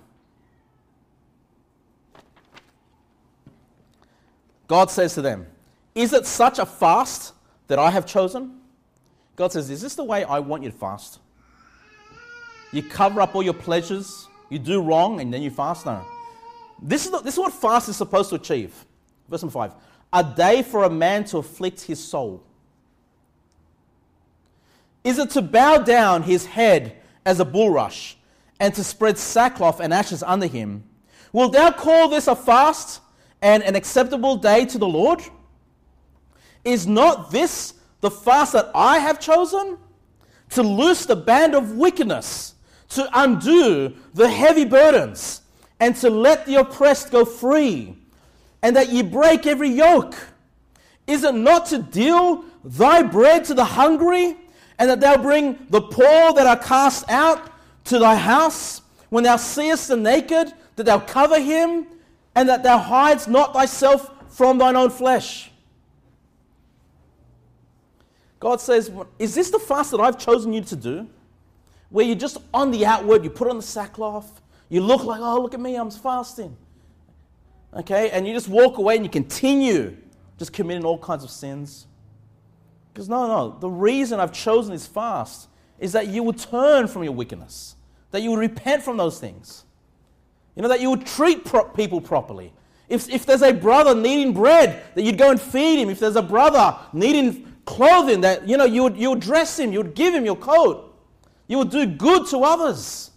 God says to them, is it such a fast that I have chosen? God says, is this the way I want you to fast? You cover up all your pleasures, you do wrong, and then you fast? No. This is what fast is supposed to achieve. Verse number 5. A day for a man to afflict his soul. Is it to bow down his head as a bulrush, and to spread sackcloth and ashes under him? Wilt thou call this a fast and an acceptable day to the Lord? Is not this the fast that I have chosen? To loose the band of wickedness, to undo the heavy burdens, and to let the oppressed go free, and that ye break every yoke. Is it not to deal thy bread to the hungry, and that thou bring the poor that are cast out to thy house? When thou seest the naked, that thou cover him, and that thou hides not thyself from thine own flesh. God says, is this the fast that I've chosen you to do? Where you're just on the outward, you put on the sackcloth, you look like, oh, look at me, I'm fasting. Okay, and you just walk away and you continue just committing all kinds of sins. Because no, the reason I've chosen this fast is that you will turn from your wickedness, that you will repent from those things. You know, that you would treat people properly. If there's a brother needing bread, that you'd go and feed him. If there's a brother needing clothing, that you would dress him, you would give him your coat. You would do good to others.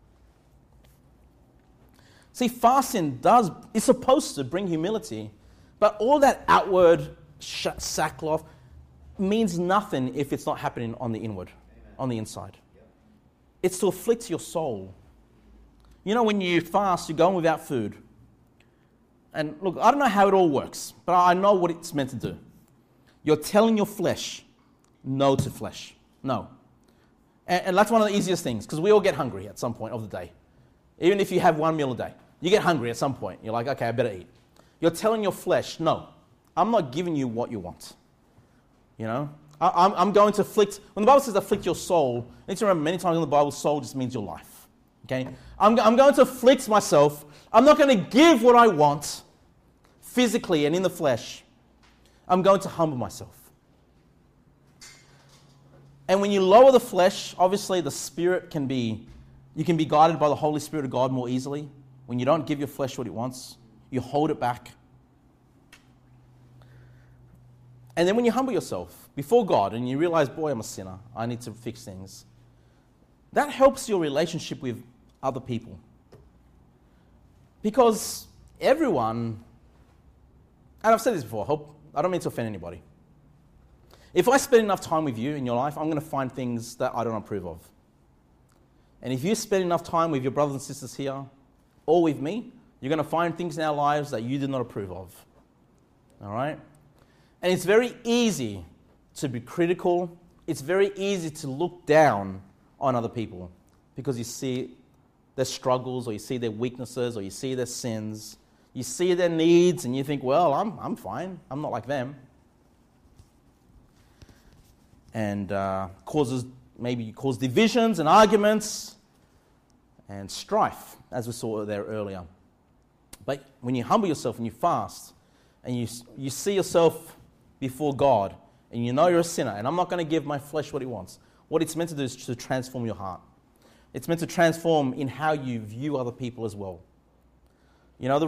See, fasting is supposed to bring humility, but all that outward sackcloth means nothing if it's not happening on the inward, on the inside. It's to afflict your soul. You know, when you fast, you're going without food. And look, I don't know how it all works, but I know what it's meant to do. You're telling your flesh no to flesh. No. And that's one of the easiest things, because we all get hungry at some point of the day. Even if you have one meal a day, you get hungry at some point. You're like, okay, I better eat. You're telling your flesh, no, I'm not giving you what you want. You know? I'm going to afflict, when the Bible says afflict your soul, you need to remember many times in the Bible, soul just means your life. Okay? I'm going to afflict myself. I'm not going to give what I want physically and in the flesh. I'm going to humble myself. And when you lower the flesh, obviously the spirit you can be guided by the Holy Spirit of God more easily. When you don't give your flesh what it wants, you hold it back. And then when you humble yourself before God and you realize, boy, I'm a sinner, I need to fix things, that helps your relationship with other people. Because everyone, and I've said this before, I don't mean to offend anybody. If I spend enough time with you in your life, I'm going to find things that I don't approve of. And if you spend enough time with your brothers and sisters here, or with me, you're going to find things in our lives that you did not approve of. All right? And it's very easy to be critical. It's very easy to look down on other people because you see their struggles, or you see their weaknesses, or you see their sins. You see their needs, and you think, well, I'm fine. I'm not like them. And cause divisions and arguments and strife, as we saw there earlier. But when you humble yourself and you fast, and you see yourself before God, and you know you're a sinner, and I'm not going to give my flesh what it wants. What it's meant to do is to transform your heart. It's meant to transform in how you view other people as well. You know,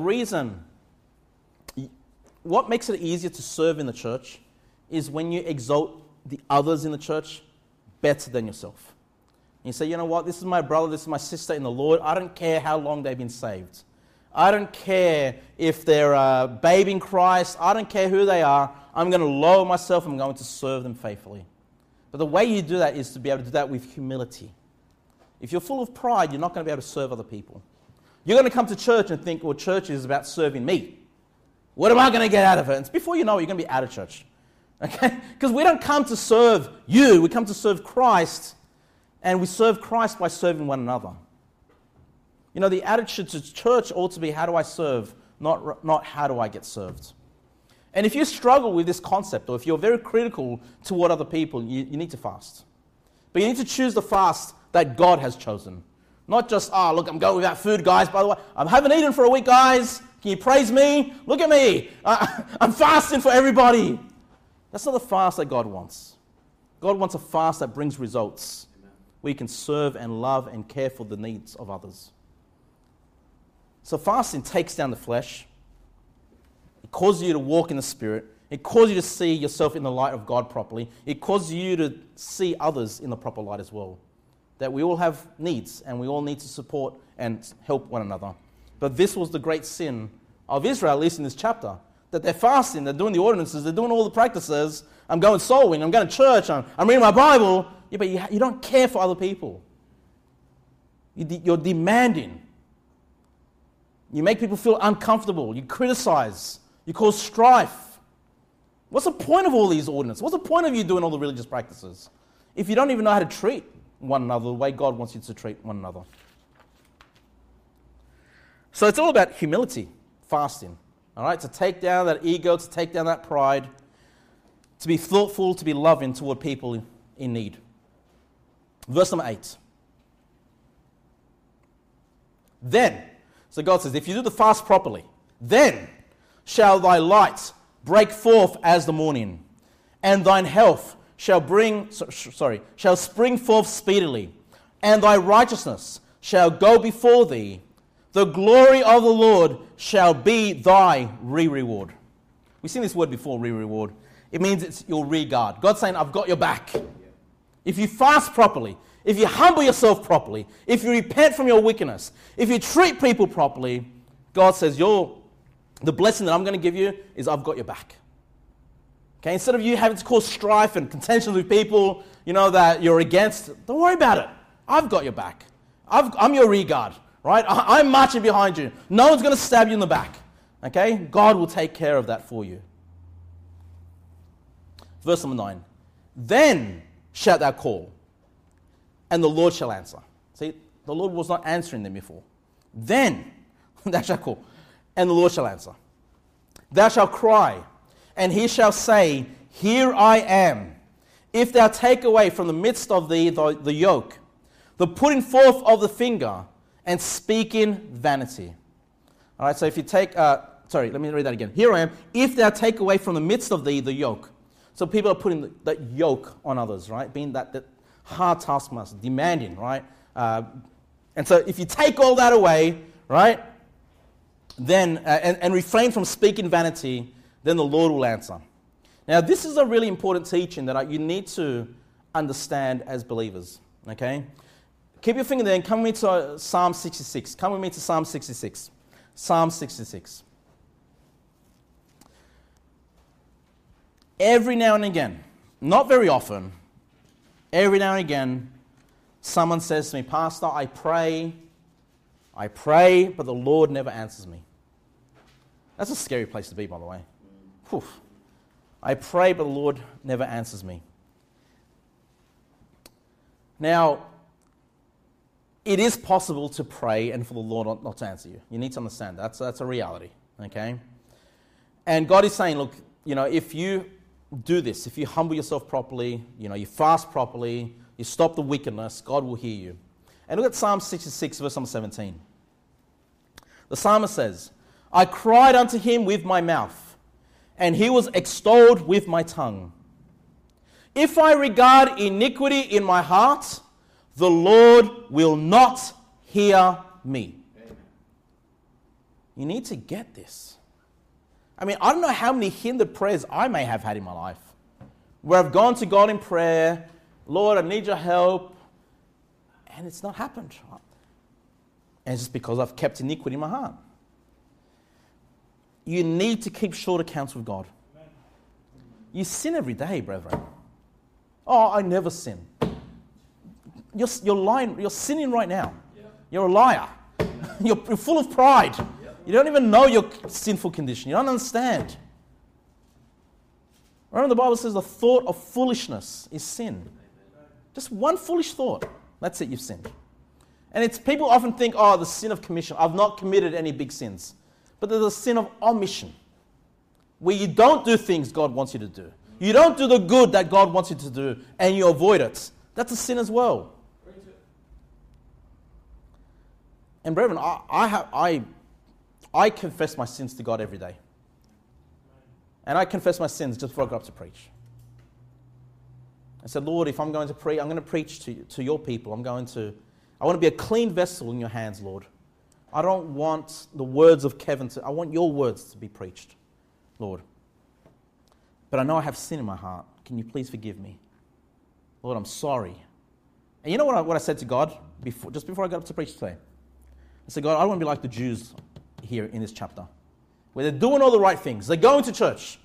what makes it easier to serve in the church is when you exalt the others in the church better than yourself. And you say, you know what, this is my brother, this is my sister in the Lord. I don't care how long they've been saved. I don't care if they're a babe in Christ. I don't care who they are. I'm going to lower myself. I'm going to serve them faithfully. But the way you do that is to be able to do that with humility. If you're full of pride, you're not going to be able to serve other people. You're going to come to church and think, well, church is about serving me. What am I going to get out of it? And before you know it, you're going to be out of church. Okay? Because we don't come to serve you. We come to serve Christ. And we serve Christ by serving one another. You know, the attitude to church ought to be, how do I serve? Not how do I get served? And if you struggle with this concept, or if you're very critical toward other people, you need to fast. But you need to choose the fast that God has chosen. Not just, look, I'm going without food, guys, by the way. I haven't eaten for a week, guys. Can you praise me? Look at me. I'm fasting for everybody. That's not the fast that God wants. God wants a fast that brings results, where you can serve and love and care for the needs of others. So fasting takes down the flesh. It causes you to walk in the Spirit. It causes you to see yourself in the light of God properly. It causes you to see others in the proper light as well. That we all have needs and we all need to support and help one another. But this was the great sin of Israel, at least in this chapter. That they're fasting, they're doing the ordinances, they're doing all the practices. I'm going soul winning, I'm going to church, I'm reading my Bible. Yeah, but you don't care for other people. You're demanding. You make people feel uncomfortable. You criticize. You cause strife. What's the point of all these ordinances? What's the point of you doing all the religious practices if you don't even know how to treat one another the way God wants you to treat one another? So it's all about humility, fasting. All right, to take down that ego, to take down that pride, to be thoughtful, to be loving toward people in need. Verse number 8. Then, so God says, if you do the fast properly, then shall thy light break forth as the morning, and thine health shall spring forth speedily, and thy righteousness shall go before thee. The glory of the Lord shall be thy reward. We've seen this word before, reward. It means it's your regard. God's saying, I've got your back. If you fast properly, if you humble yourself properly, if you repent from your wickedness, if you treat people properly, God says, the blessing that I'm going to give you is I've got your back. Okay, instead of you having to cause strife and contention with people, that you're against, don't worry about it. I've got your back. I'm your regard, right? I'm marching behind you. No one's going to stab you in the back. Okay, God will take care of that for you. Verse number 9. Then shalt thou call, and the Lord shall answer. See, the Lord was not answering them before. Then thou shalt call, and the Lord shall answer. Thou shalt cry, and he shall say, Here I am. If thou take away from the midst of thee the yoke, the putting forth of the finger, and speaking vanity. All right, so if you take, let me read that again. Here I am. If thou take away from the midst of thee the yoke. So people are putting that yoke on others, right? Being that hard taskmaster, demanding, right? And so if you take all that away, right, then and refrain from speaking vanity, then the Lord will answer. Now, this is a really important teaching that you need to understand as believers, okay? Keep your finger there and come with me to Psalm 66. Come with me to Psalm 66. Psalm 66. Every now and again, not very often, every now and again, someone says to me, Pastor, I pray, but the Lord never answers me. That's a scary place to be, by the way. Whew. I pray, but the Lord never answers me. Now, it is possible to pray and for the Lord not to answer you. You need to understand that. So that's a reality, okay? And God is saying, look, if you do this, if you humble yourself properly, you fast properly, you stop the wickedness, God will hear you. And look at Psalm 66, verse number 17. The psalmist says, I cried unto him with my mouth, and he was extolled with my tongue. If I regard iniquity in my heart, the Lord will not hear me. Amen. You need to get this. I don't know how many hindered prayers I may have had in my life, where I've gone to God in prayer, Lord, I need your help, and it's not happened. And it's just because I've kept iniquity in my heart. You need to keep short accounts with God. Amen. You sin every day, brethren. Oh, I never sin. You're lying. You're sinning right now. Yep. You're a liar. You're full of pride. Yep. You don't even know your sinful condition. You don't understand. Remember, the Bible says the thought of foolishness is sin. Just one foolish thought. That's it, you've sinned. And people often think, the sin of commission. I've not committed any big sins. But there's a sin of omission, where you don't do things God wants you to do. You don't do the good that God wants you to do, and you avoid it. That's a sin as well. And brethren, I confess my sins to God every day. And I confess my sins just before I go up to preach. I said, Lord, if I'm going to preach, I'm going to preach to your people. I want to be a clean vessel in your hands, Lord. I don't want the words of Kevin I want your words to be preached, Lord. but I know I have sin in my heart. Can you please forgive me? Lord, I'm sorry. And you know what I said to God just before I got up to preach today? I said, God, I don't want to be like the Jews here in this chapter, where they're doing all the right things. They're going to church,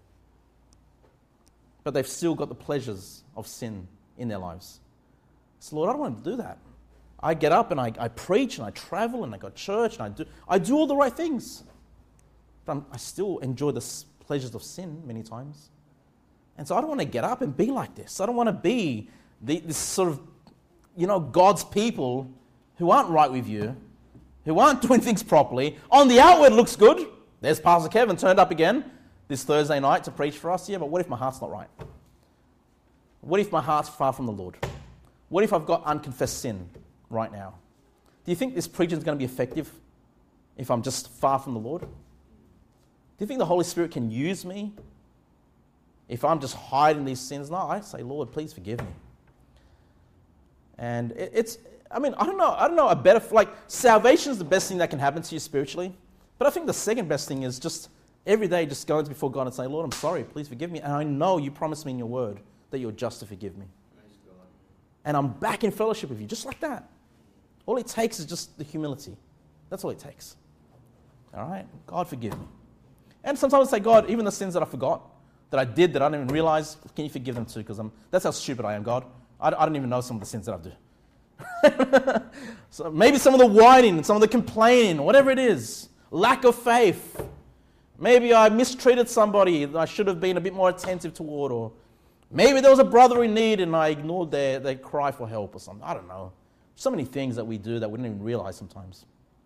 but they've still got the pleasures of sin in their lives. So Lord, I don't want to do that. I get up and I preach and I travel and I go to church and I do all the right things. But I still enjoy the pleasures of sin many times. And so I don't want to get up and be like this. I don't want to be this sort of, God's people who aren't right with you, who aren't doing things properly. On the outward looks good. There's Pastor Kevin turned up again this Thursday night to preach for us. Yeah, but what if my heart's not right? What if my heart's far from the Lord? What if I've got unconfessed sin right now? Do you think this preaching is going to be effective if I'm just far from the Lord? Do you think the Holy Spirit can use me if I'm just hiding these sins? No, I say, Lord, please forgive me. And I don't know a better, salvation is the best thing that can happen to you spiritually. But I think the second best thing is just every day just going before God and saying, Lord, I'm sorry, please forgive me. And I know you promised me in your word that you're just to forgive me. And I'm back in fellowship with you, just like that. All it takes is just the humility. That's all it takes. All right? God, forgive me. And sometimes I say, God, even the sins that I forgot, that I did, that I didn't even realize, can you forgive them too? Because that's how stupid I am, God. I don't even know some of the sins that I do. So maybe some of the whining, some of the complaining, whatever it is, lack of faith. Maybe I mistreated somebody that I should have been a bit more attentive toward, or maybe there was a brother in need and I ignored their cry for help or something. I don't know. So many things that we do that we don't even realize sometimes.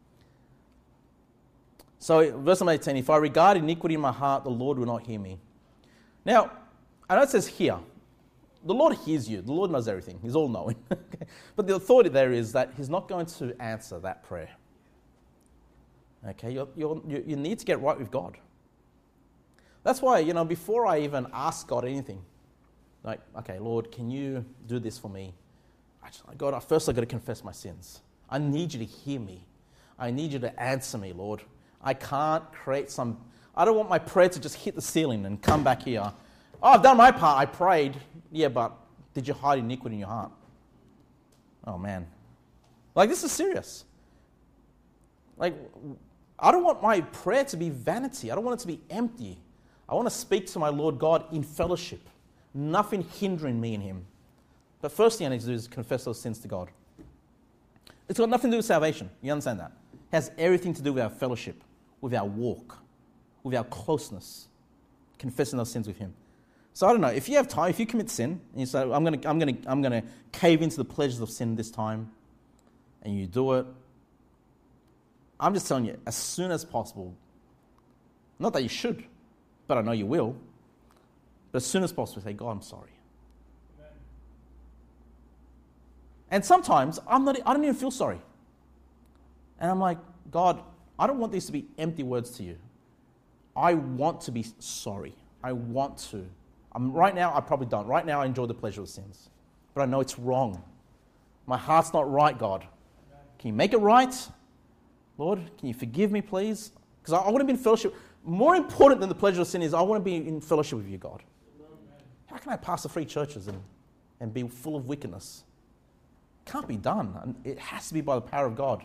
So verse number 18, if I regard iniquity in my heart, the Lord will not hear me. Now, I know it says here, the Lord hears you. The Lord knows everything. He's all-knowing. But the authority there is that He's not going to answer that prayer. Okay, you need to get right with God. That's why, before I even ask God anything, like, okay, Lord, can you do this for me? First I've got to confess my sins. I need you to hear me. I need you to answer me, Lord. I can't I don't want my prayer to just hit the ceiling and come back here. Oh, I've done my part. I prayed. Yeah, but did you hide iniquity in your heart? Oh, man. This is serious. I don't want my prayer to be vanity. I don't want it to be empty. I want to speak to my Lord God in fellowship. Nothing hindering me in Him. But first thing I need to do is confess those sins to God. It's got nothing to do with salvation. You understand that? It has everything to do with our fellowship, with our walk, with our closeness, confessing those sins with Him. So I don't know, if you have time, if you commit sin, and you say, I'm going to cave into the pleasures of sin this time, and you do it, I'm just telling you, as soon as possible, not that you should, but I know you will, but as soon as possible, say, God, I'm sorry. Amen. And sometimes, I don't even feel sorry. And I'm like, God, I don't want these to be empty words to you. I want to be sorry. I want to. Right now, I probably don't. Right now, I enjoy the pleasure of sins. But I know it's wrong. My heart's not right, God. Can you make it right? Lord, can you forgive me, please? Because I want to be in fellowship. More important than the pleasure of sin is I want to be in fellowship with you, God. How can I pastor 3 churches and be full of wickedness? It can't be done. It has to be by the power of God.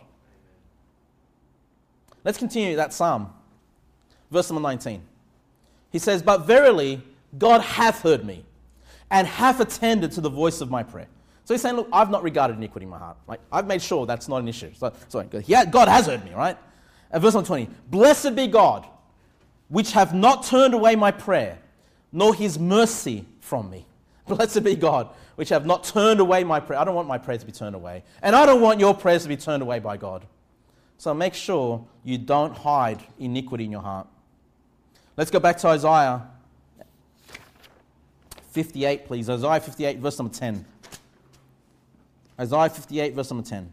Let's continue that psalm. Verse number 19. He says, but verily, God hath heard me, and hath attended to the voice of my prayer. So he's saying, look, I've not regarded iniquity in my heart. I've made sure that's not an issue. God has heard me, right? And verse number 20. Blessed be God, which have not turned away my prayer, nor His mercy from me. Blessed be God, which have not turned away my prayer. I don't want my prayer to be turned away. And I don't want your prayers to be turned away by God. So make sure you don't hide iniquity in your heart. Let's go back to Isaiah 58, please. Isaiah 58, verse number 10. Isaiah 58, verse number 10.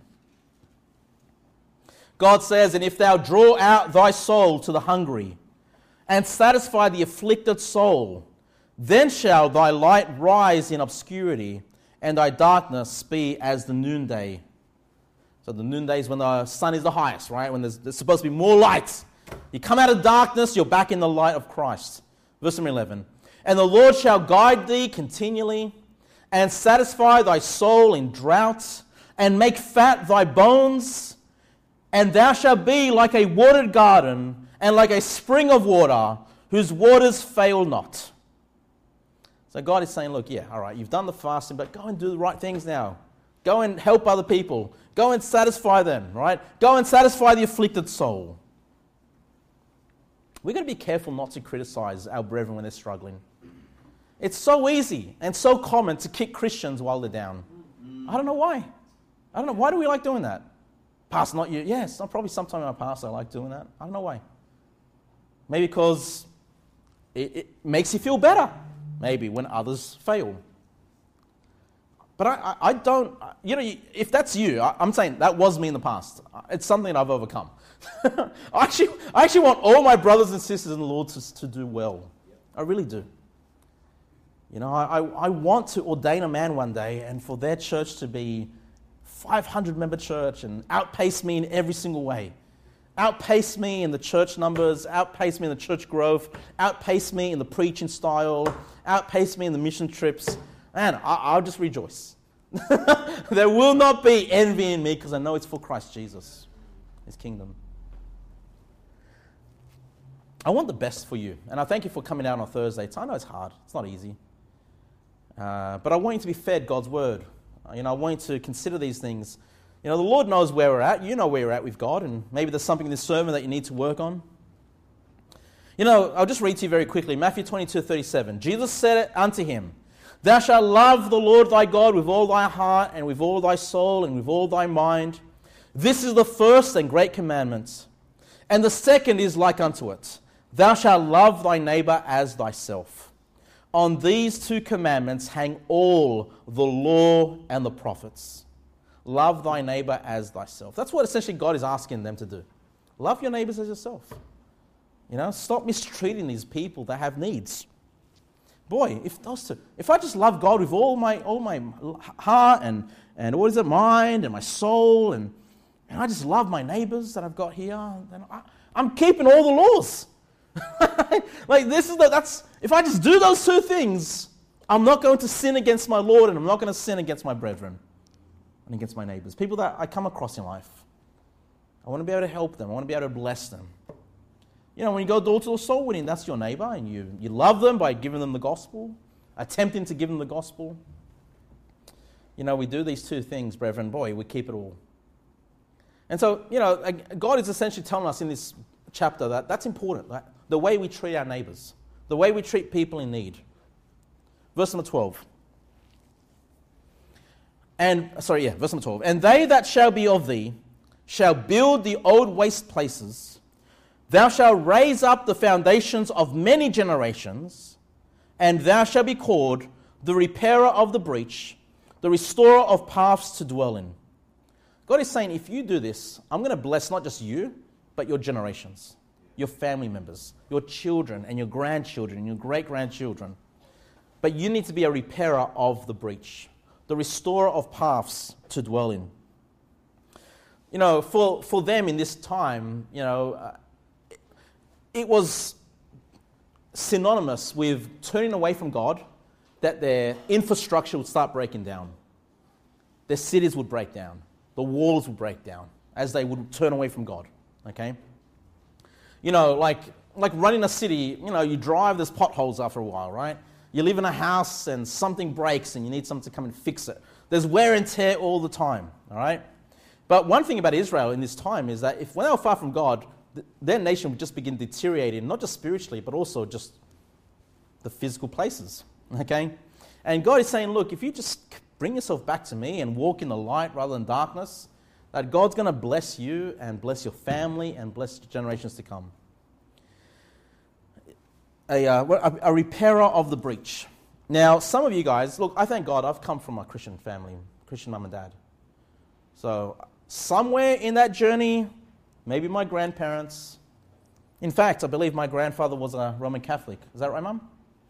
God says, and if thou draw out thy soul to the hungry, and satisfy the afflicted soul, then shall thy light rise in obscurity, and thy darkness be as the noonday. So the noonday is when the sun is the highest, right? When there's supposed to be more light. You come out of darkness, you're back in the light of Christ. Verse number 11. And the Lord shall guide thee continually, and satisfy thy soul in drought, and make fat thy bones, and thou shalt be like a watered garden, and like a spring of water, whose waters fail not. So God is saying, look, yeah, all right, you've done the fasting, but go and do the right things now. Go and help other people. Go and satisfy them, right? Go and satisfy the afflicted soul. We're going to be careful not to criticize our brethren when they're struggling. It's so easy and so common to kick Christians while they're down. I don't know why. I don't know. Why do we like doing that? Pastor, not you. Yes, probably sometime in my past I like doing that. I don't know why. Maybe because it makes you feel better, maybe, when others fail. But I don't, if that's you, I'm saying that was me in the past. It's something I've overcome. I actually want all my brothers and sisters in the Lord to do well. I really do. I want to ordain a man one day and for their church to be 500-member church and outpace me in every single way. Outpace me in the church numbers, outpace me in the church growth, outpace me in the preaching style, outpace me in the mission trips. Man, I'll just rejoice. There will not be envy in me because I know it's for Christ Jesus, His kingdom. I want the best for you, and I thank you for coming out on Thursday. I know it's hard. It's not easy. But I want you to be fed God's word. I want you to consider these things. The Lord knows where we're at. You know where you're at with God, and maybe there's something in this sermon that you need to work on. I'll just read to you very quickly. Matthew 22:37. Jesus said unto him, Thou shalt love the Lord thy God with all thy heart, and with all thy soul, and with all thy mind. This is the first and great commandment. And the second is like unto it. Thou shalt love thy neighbor as thyself. On these two commandments hang all the law and the prophets. Love thy neighbor as thyself. That's what essentially God is asking them to do. Love your neighbors as yourself. Stop mistreating these people that have needs. Boy, if I just love God with all my heart and mind and my soul, and I just love my neighbors that I've got here, then I'm keeping all the laws. If I just do those two things, I'm not going to sin against my Lord, and I'm not going to sin against my brethren and against my neighbors, people that I come across in life. I want to be able to help them. I want to be able to bless them. When you go door-to-door soul winning, that's your neighbor, and you love them by giving them the gospel, attempting to give them the gospel. We do these two things, brethren. Boy, we keep it all. And so, God is essentially telling us in this chapter that that's important, right? The way we treat our neighbors, the way we treat people in need. Verse number 12. Verse number 12. And they that shall be of thee shall build the old waste places. Thou shalt raise up the foundations of many generations, and thou shalt be called the repairer of the breach, the restorer of paths to dwell in. God is saying, if you do this, I'm going to bless not just you, but your generations, your family members, your children and your grandchildren and your great-grandchildren. But you need to be a repairer of the breach, the restorer of paths to dwell in. For them in this time, it was synonymous with turning away from God, that their infrastructure would start breaking down. Their cities would break down. The walls would break down as they would turn away from God. Okay? Like running a city, you drive, there's potholes after a while, right? You live in a house and something breaks and you need someone to come and fix it. There's wear and tear all the time, all right? But one thing about Israel in this time is that when they were far from God, their nation would just begin deteriorating, not just spiritually, but also just the physical places, okay? And God is saying, look, if you just bring yourself back to me and walk in the light rather than darkness, that God's going to bless you and bless your family and bless generations to come. A repairer of the breach. Now, some of you guys, look, I thank God I've come from a Christian family, Christian mum and dad. So somewhere in that journey, maybe my grandparents. In fact, I believe my grandfather was a Roman Catholic. Is that right, Mum?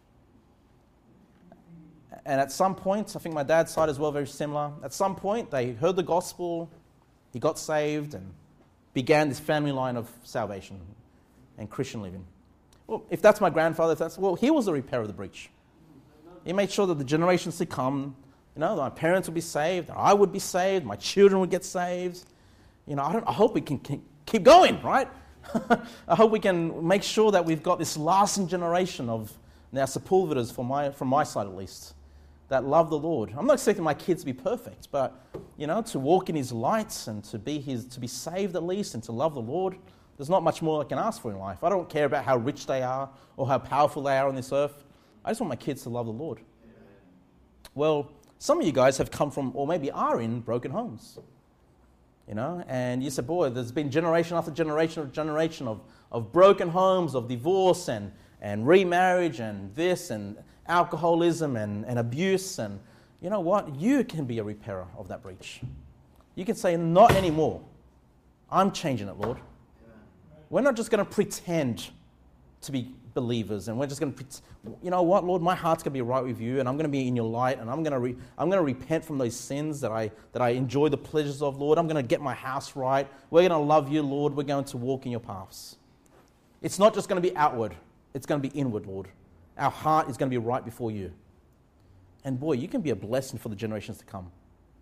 And at some point, I think my dad's side as well, very similar. At some point, they heard the gospel, he got saved, and began this family line of salvation and Christian living. Well, if that's my grandfather, he was the repairer of the breach. He made sure that the generations to come, that my parents would be saved, that I would be saved, my children would get saved. I hope we can keep going, right? I hope we can make sure that we've got this lasting generation of now Sepulveders from my side at least, that love the Lord. I'm not expecting my kids to be perfect, but to walk in His light and to be saved at least and to love the Lord. There's not much more I can ask for in life. I don't care about how rich they are or how powerful they are on this earth. I just want my kids to love the Lord. Well, some of you guys have come from, or maybe are in, broken homes. And you said, boy, there's been generation after generation of broken homes, of divorce and remarriage and this and alcoholism and abuse. And you know what? You can be a repairer of that breach. You can say, not anymore. I'm changing it, Lord. We're not just going to pretend to be believers, and we're just going to, you know what, Lord, my heart's going to be right with you, and I'm going to be in your light, and I'm going to repent from those sins that I enjoy the pleasures of, Lord. I'm going to get my house right. We're going to love you, Lord. We're going to walk in your paths. It's not just going to be outward. It's going to be inward, Lord. Our heart is going to be right before you. And boy, you can be a blessing for the generations to come.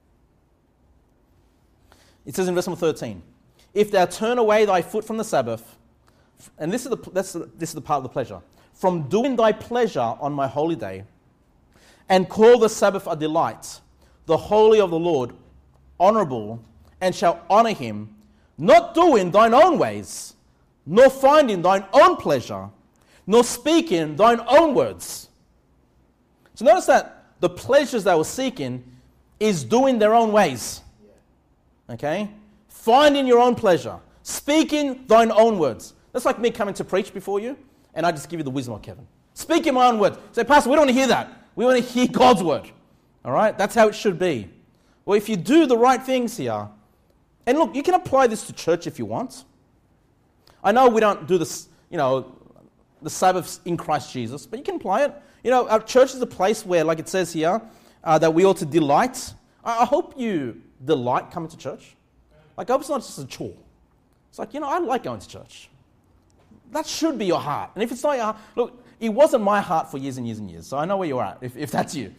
It says in verse number 13, if thou turn away thy foot from the Sabbath, and this is the part of the pleasure, from doing thy pleasure on my holy day, and call the Sabbath a delight, the holy of the Lord, honorable, and shall honor him, not doing thine own ways, nor finding thine own pleasure, nor speaking thine own words. So notice that the pleasures they were seeking is doing their own ways. Okay? Finding your own pleasure, speaking thine own words. That's like me coming to preach before you, and I just give you the wisdom of Kevin. Speaking my own words. Say, Pastor, we don't want to hear that. We want to hear God's word. All right? That's how it should be. Well, if you do the right things here, and look, you can apply this to church if you want. I know we don't do this, the Sabbaths in Christ Jesus, but you can apply it. Our church is a place where, like it says here, that we ought to delight. I hope you delight coming to church. Like, I hope it's not just a chore. It's like, I like going to church. That should be your heart. And if it's not your heart, look, it wasn't my heart for years and years and years, so I know where you're at, if that's you.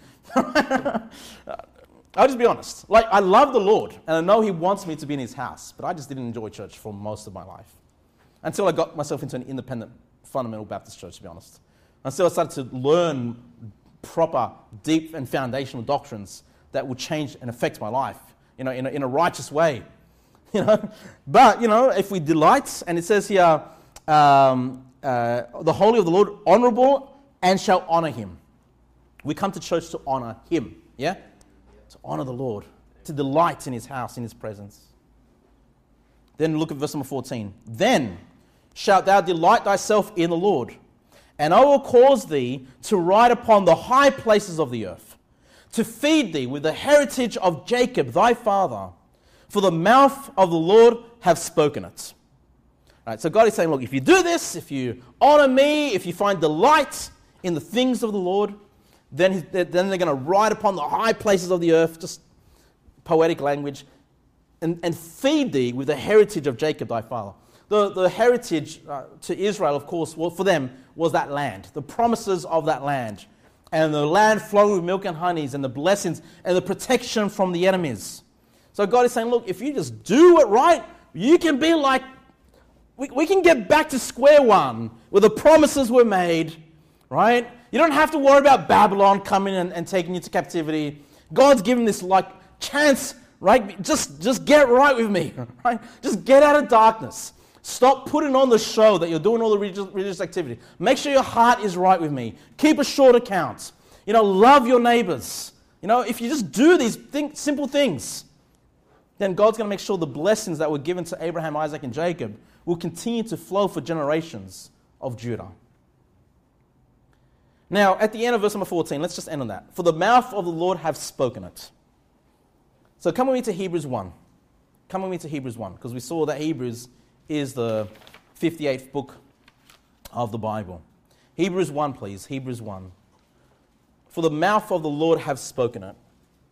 I'll just be honest. Like, I love the Lord, and I know He wants me to be in His house, but I just didn't enjoy church for most of my life. Until I got myself into an independent fundamental Baptist church, to be honest. Until I started to learn proper, deep, and foundational doctrines that would change and affect my life, in a righteous way. But, if we delight, and it says here, the holy of the Lord, honorable, and shall honor him. We come to church to honor him, yeah? To honor the Lord, to delight in his house, in his presence. Then look at verse number 14. Then shalt thou delight thyself in the Lord, and I will cause thee to ride upon the high places of the earth, to feed thee with the heritage of Jacob thy father, for the mouth of the Lord hath spoken it. All right, so God is saying, look, if you do this, if you honor me, if you find delight in the things of the Lord, then they're going to ride upon the high places of the earth, just poetic language, and feed thee with the heritage of Jacob thy father. The heritage to Israel, of course, for them was that land, the promises of that land, and the land flowing with milk and honeys, and the blessings, and the protection from the enemies. So God is saying, look, if you just do it right, you can be like, we can get back to square one where the promises were made, right? You don't have to worry about Babylon coming and taking you to captivity. God's given this chance, right? Just get right with me, right? Just get out of darkness. Stop putting on the show that you're doing all the religious activity. Make sure your heart is right with me. Keep a short account. Love your neighbors. If you just do these simple things, then God's going to make sure the blessings that were given to Abraham, Isaac, and Jacob will continue to flow for generations of Judah. Now, at the end of verse number 14, let's just end on that. For the mouth of the Lord have spoken it. So come with me to Hebrews 1. Come with me to Hebrews 1, because we saw that Hebrews is the 58th book of the Bible. Hebrews 1, please. Hebrews 1. For the mouth of the Lord have spoken it.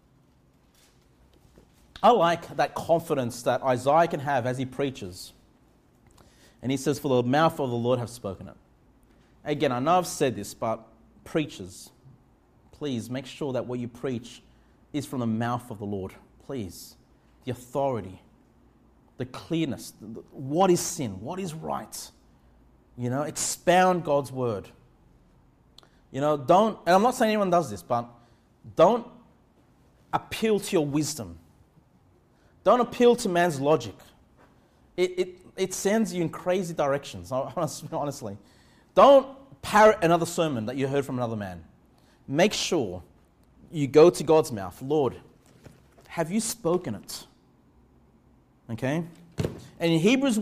I like that confidence that Isaiah can have as he preaches. And he says, for the mouth of the Lord have spoken it. Again, I know I've said this, but preachers, please make sure that what you preach is from the mouth of the Lord. Please. The authority, the clearness, what is sin, what is right. Expound God's word. Don't, and I'm not saying anyone does this, but don't appeal to your wisdom. Don't appeal to man's logic. It sends you in crazy directions, honestly. Don't parrot another sermon that you heard from another man. Make sure you go to God's mouth. Lord, have you spoken it? Okay? And in Hebrews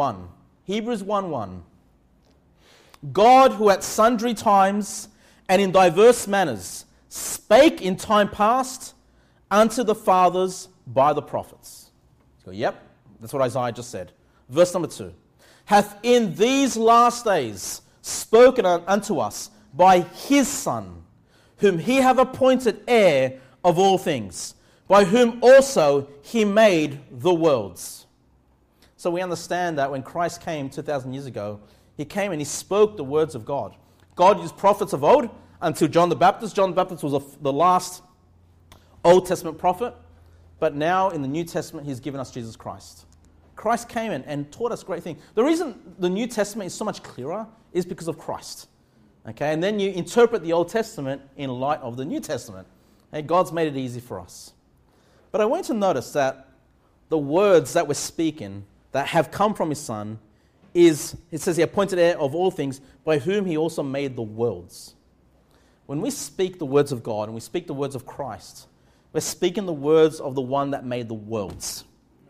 1:1, God, who at sundry times and in diverse manners spake in time past unto the fathers by the prophets. So, yep, that's what Isaiah just said. Verse number 2. Hath in these last days spoken unto us by his Son, whom he hath appointed heir of all things, by whom also he made the worlds. So we understand that when Christ came 2,000 years ago, he came and he spoke the words of God. God used prophets of old until John the Baptist. John the Baptist was the last Old Testament prophet, but now in the New Testament he's given us Jesus Christ. Christ came in and taught us great things. The reason the New Testament is so much clearer is because of Christ. Okay, and then you interpret the Old Testament in light of the New Testament. And God's made it easy for us. But I want you to notice that the words that we're speaking that have come from his Son is, it says he appointed heir of all things, by whom he also made the worlds. When we speak the words of God and we speak the words of Christ, we're speaking the words of the one that made the worlds.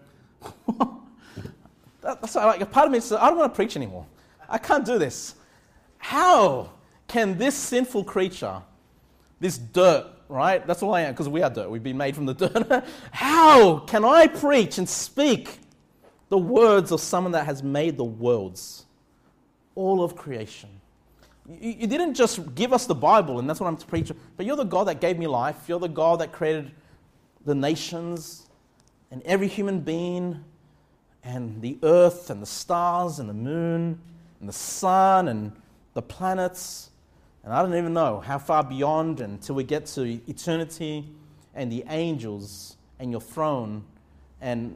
That's like a part of me says, I don't want to preach anymore. I can't do this. How can this sinful creature, this dirt, right? That's all I am, because we are dirt. We've been made from the dirt. How can I preach and speak the words of someone that has made the worlds, all of creation? You didn't just give us the Bible, and that's what I'm to preach, but you're the God that gave me life. You're the God that created the nations and every human being and the earth and the stars and the moon and the sun and the planets. And I don't even know how far beyond until we get to eternity and the angels and your throne and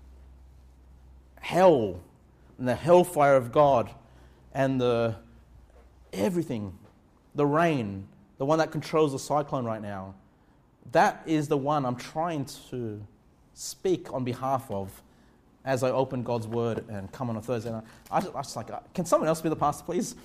hell and the hellfire of God and the everything, the rain, the one that controls the cyclone right now. That is the one I'm trying to speak on behalf of as I open God's Word and come on a Thursday night. I was like, can someone else be the pastor, please?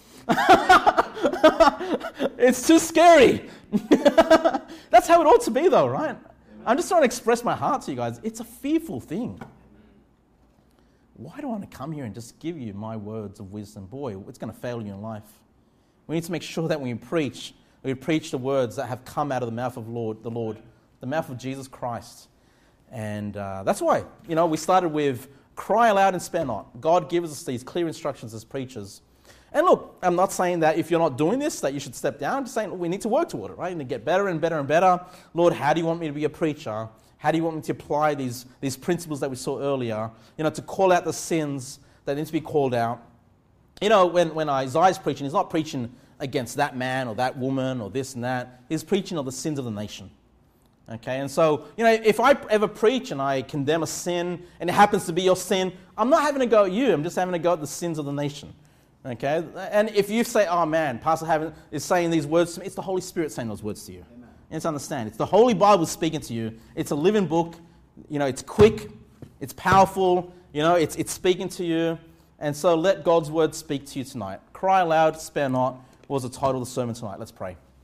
It's too scary. That's how it ought to be, though, right? I'm just trying to express my heart to you guys. It's a fearful thing. Why do I want to come here and just give you my words of wisdom? Boy, it's going to fail you in life. We need to make sure that when we preach the words that have come out of the mouth of the Lord, the mouth of Jesus Christ. And that's why, we started with cry aloud and spare not. God gives us these clear instructions as preachers. And look, I'm not saying that if you're not doing this, that you should step down. I'm just saying we need to work toward it, right? And to get better and better and better. Lord, how do you want me to be a preacher? How do you want me to apply these principles that we saw earlier? To call out the sins that need to be called out. When Isaiah's preaching, he's not preaching against that man or that woman or this and that. He's preaching of the sins of the nation. Okay, and so, if I ever preach and I condemn a sin and it happens to be your sin, I'm not having a go at you. I'm just having a go at the sins of the nation. Okay, and if you say, oh man, Pastor is saying these words to me, it's the Holy Spirit saying those words to you. Amen. You need to understand. It's the Holy Bible speaking to you. It's a living book. It's quick. It's powerful. It's speaking to you. And so let God's word speak to you tonight. Cry aloud, spare not was the title of the sermon tonight. Let's pray.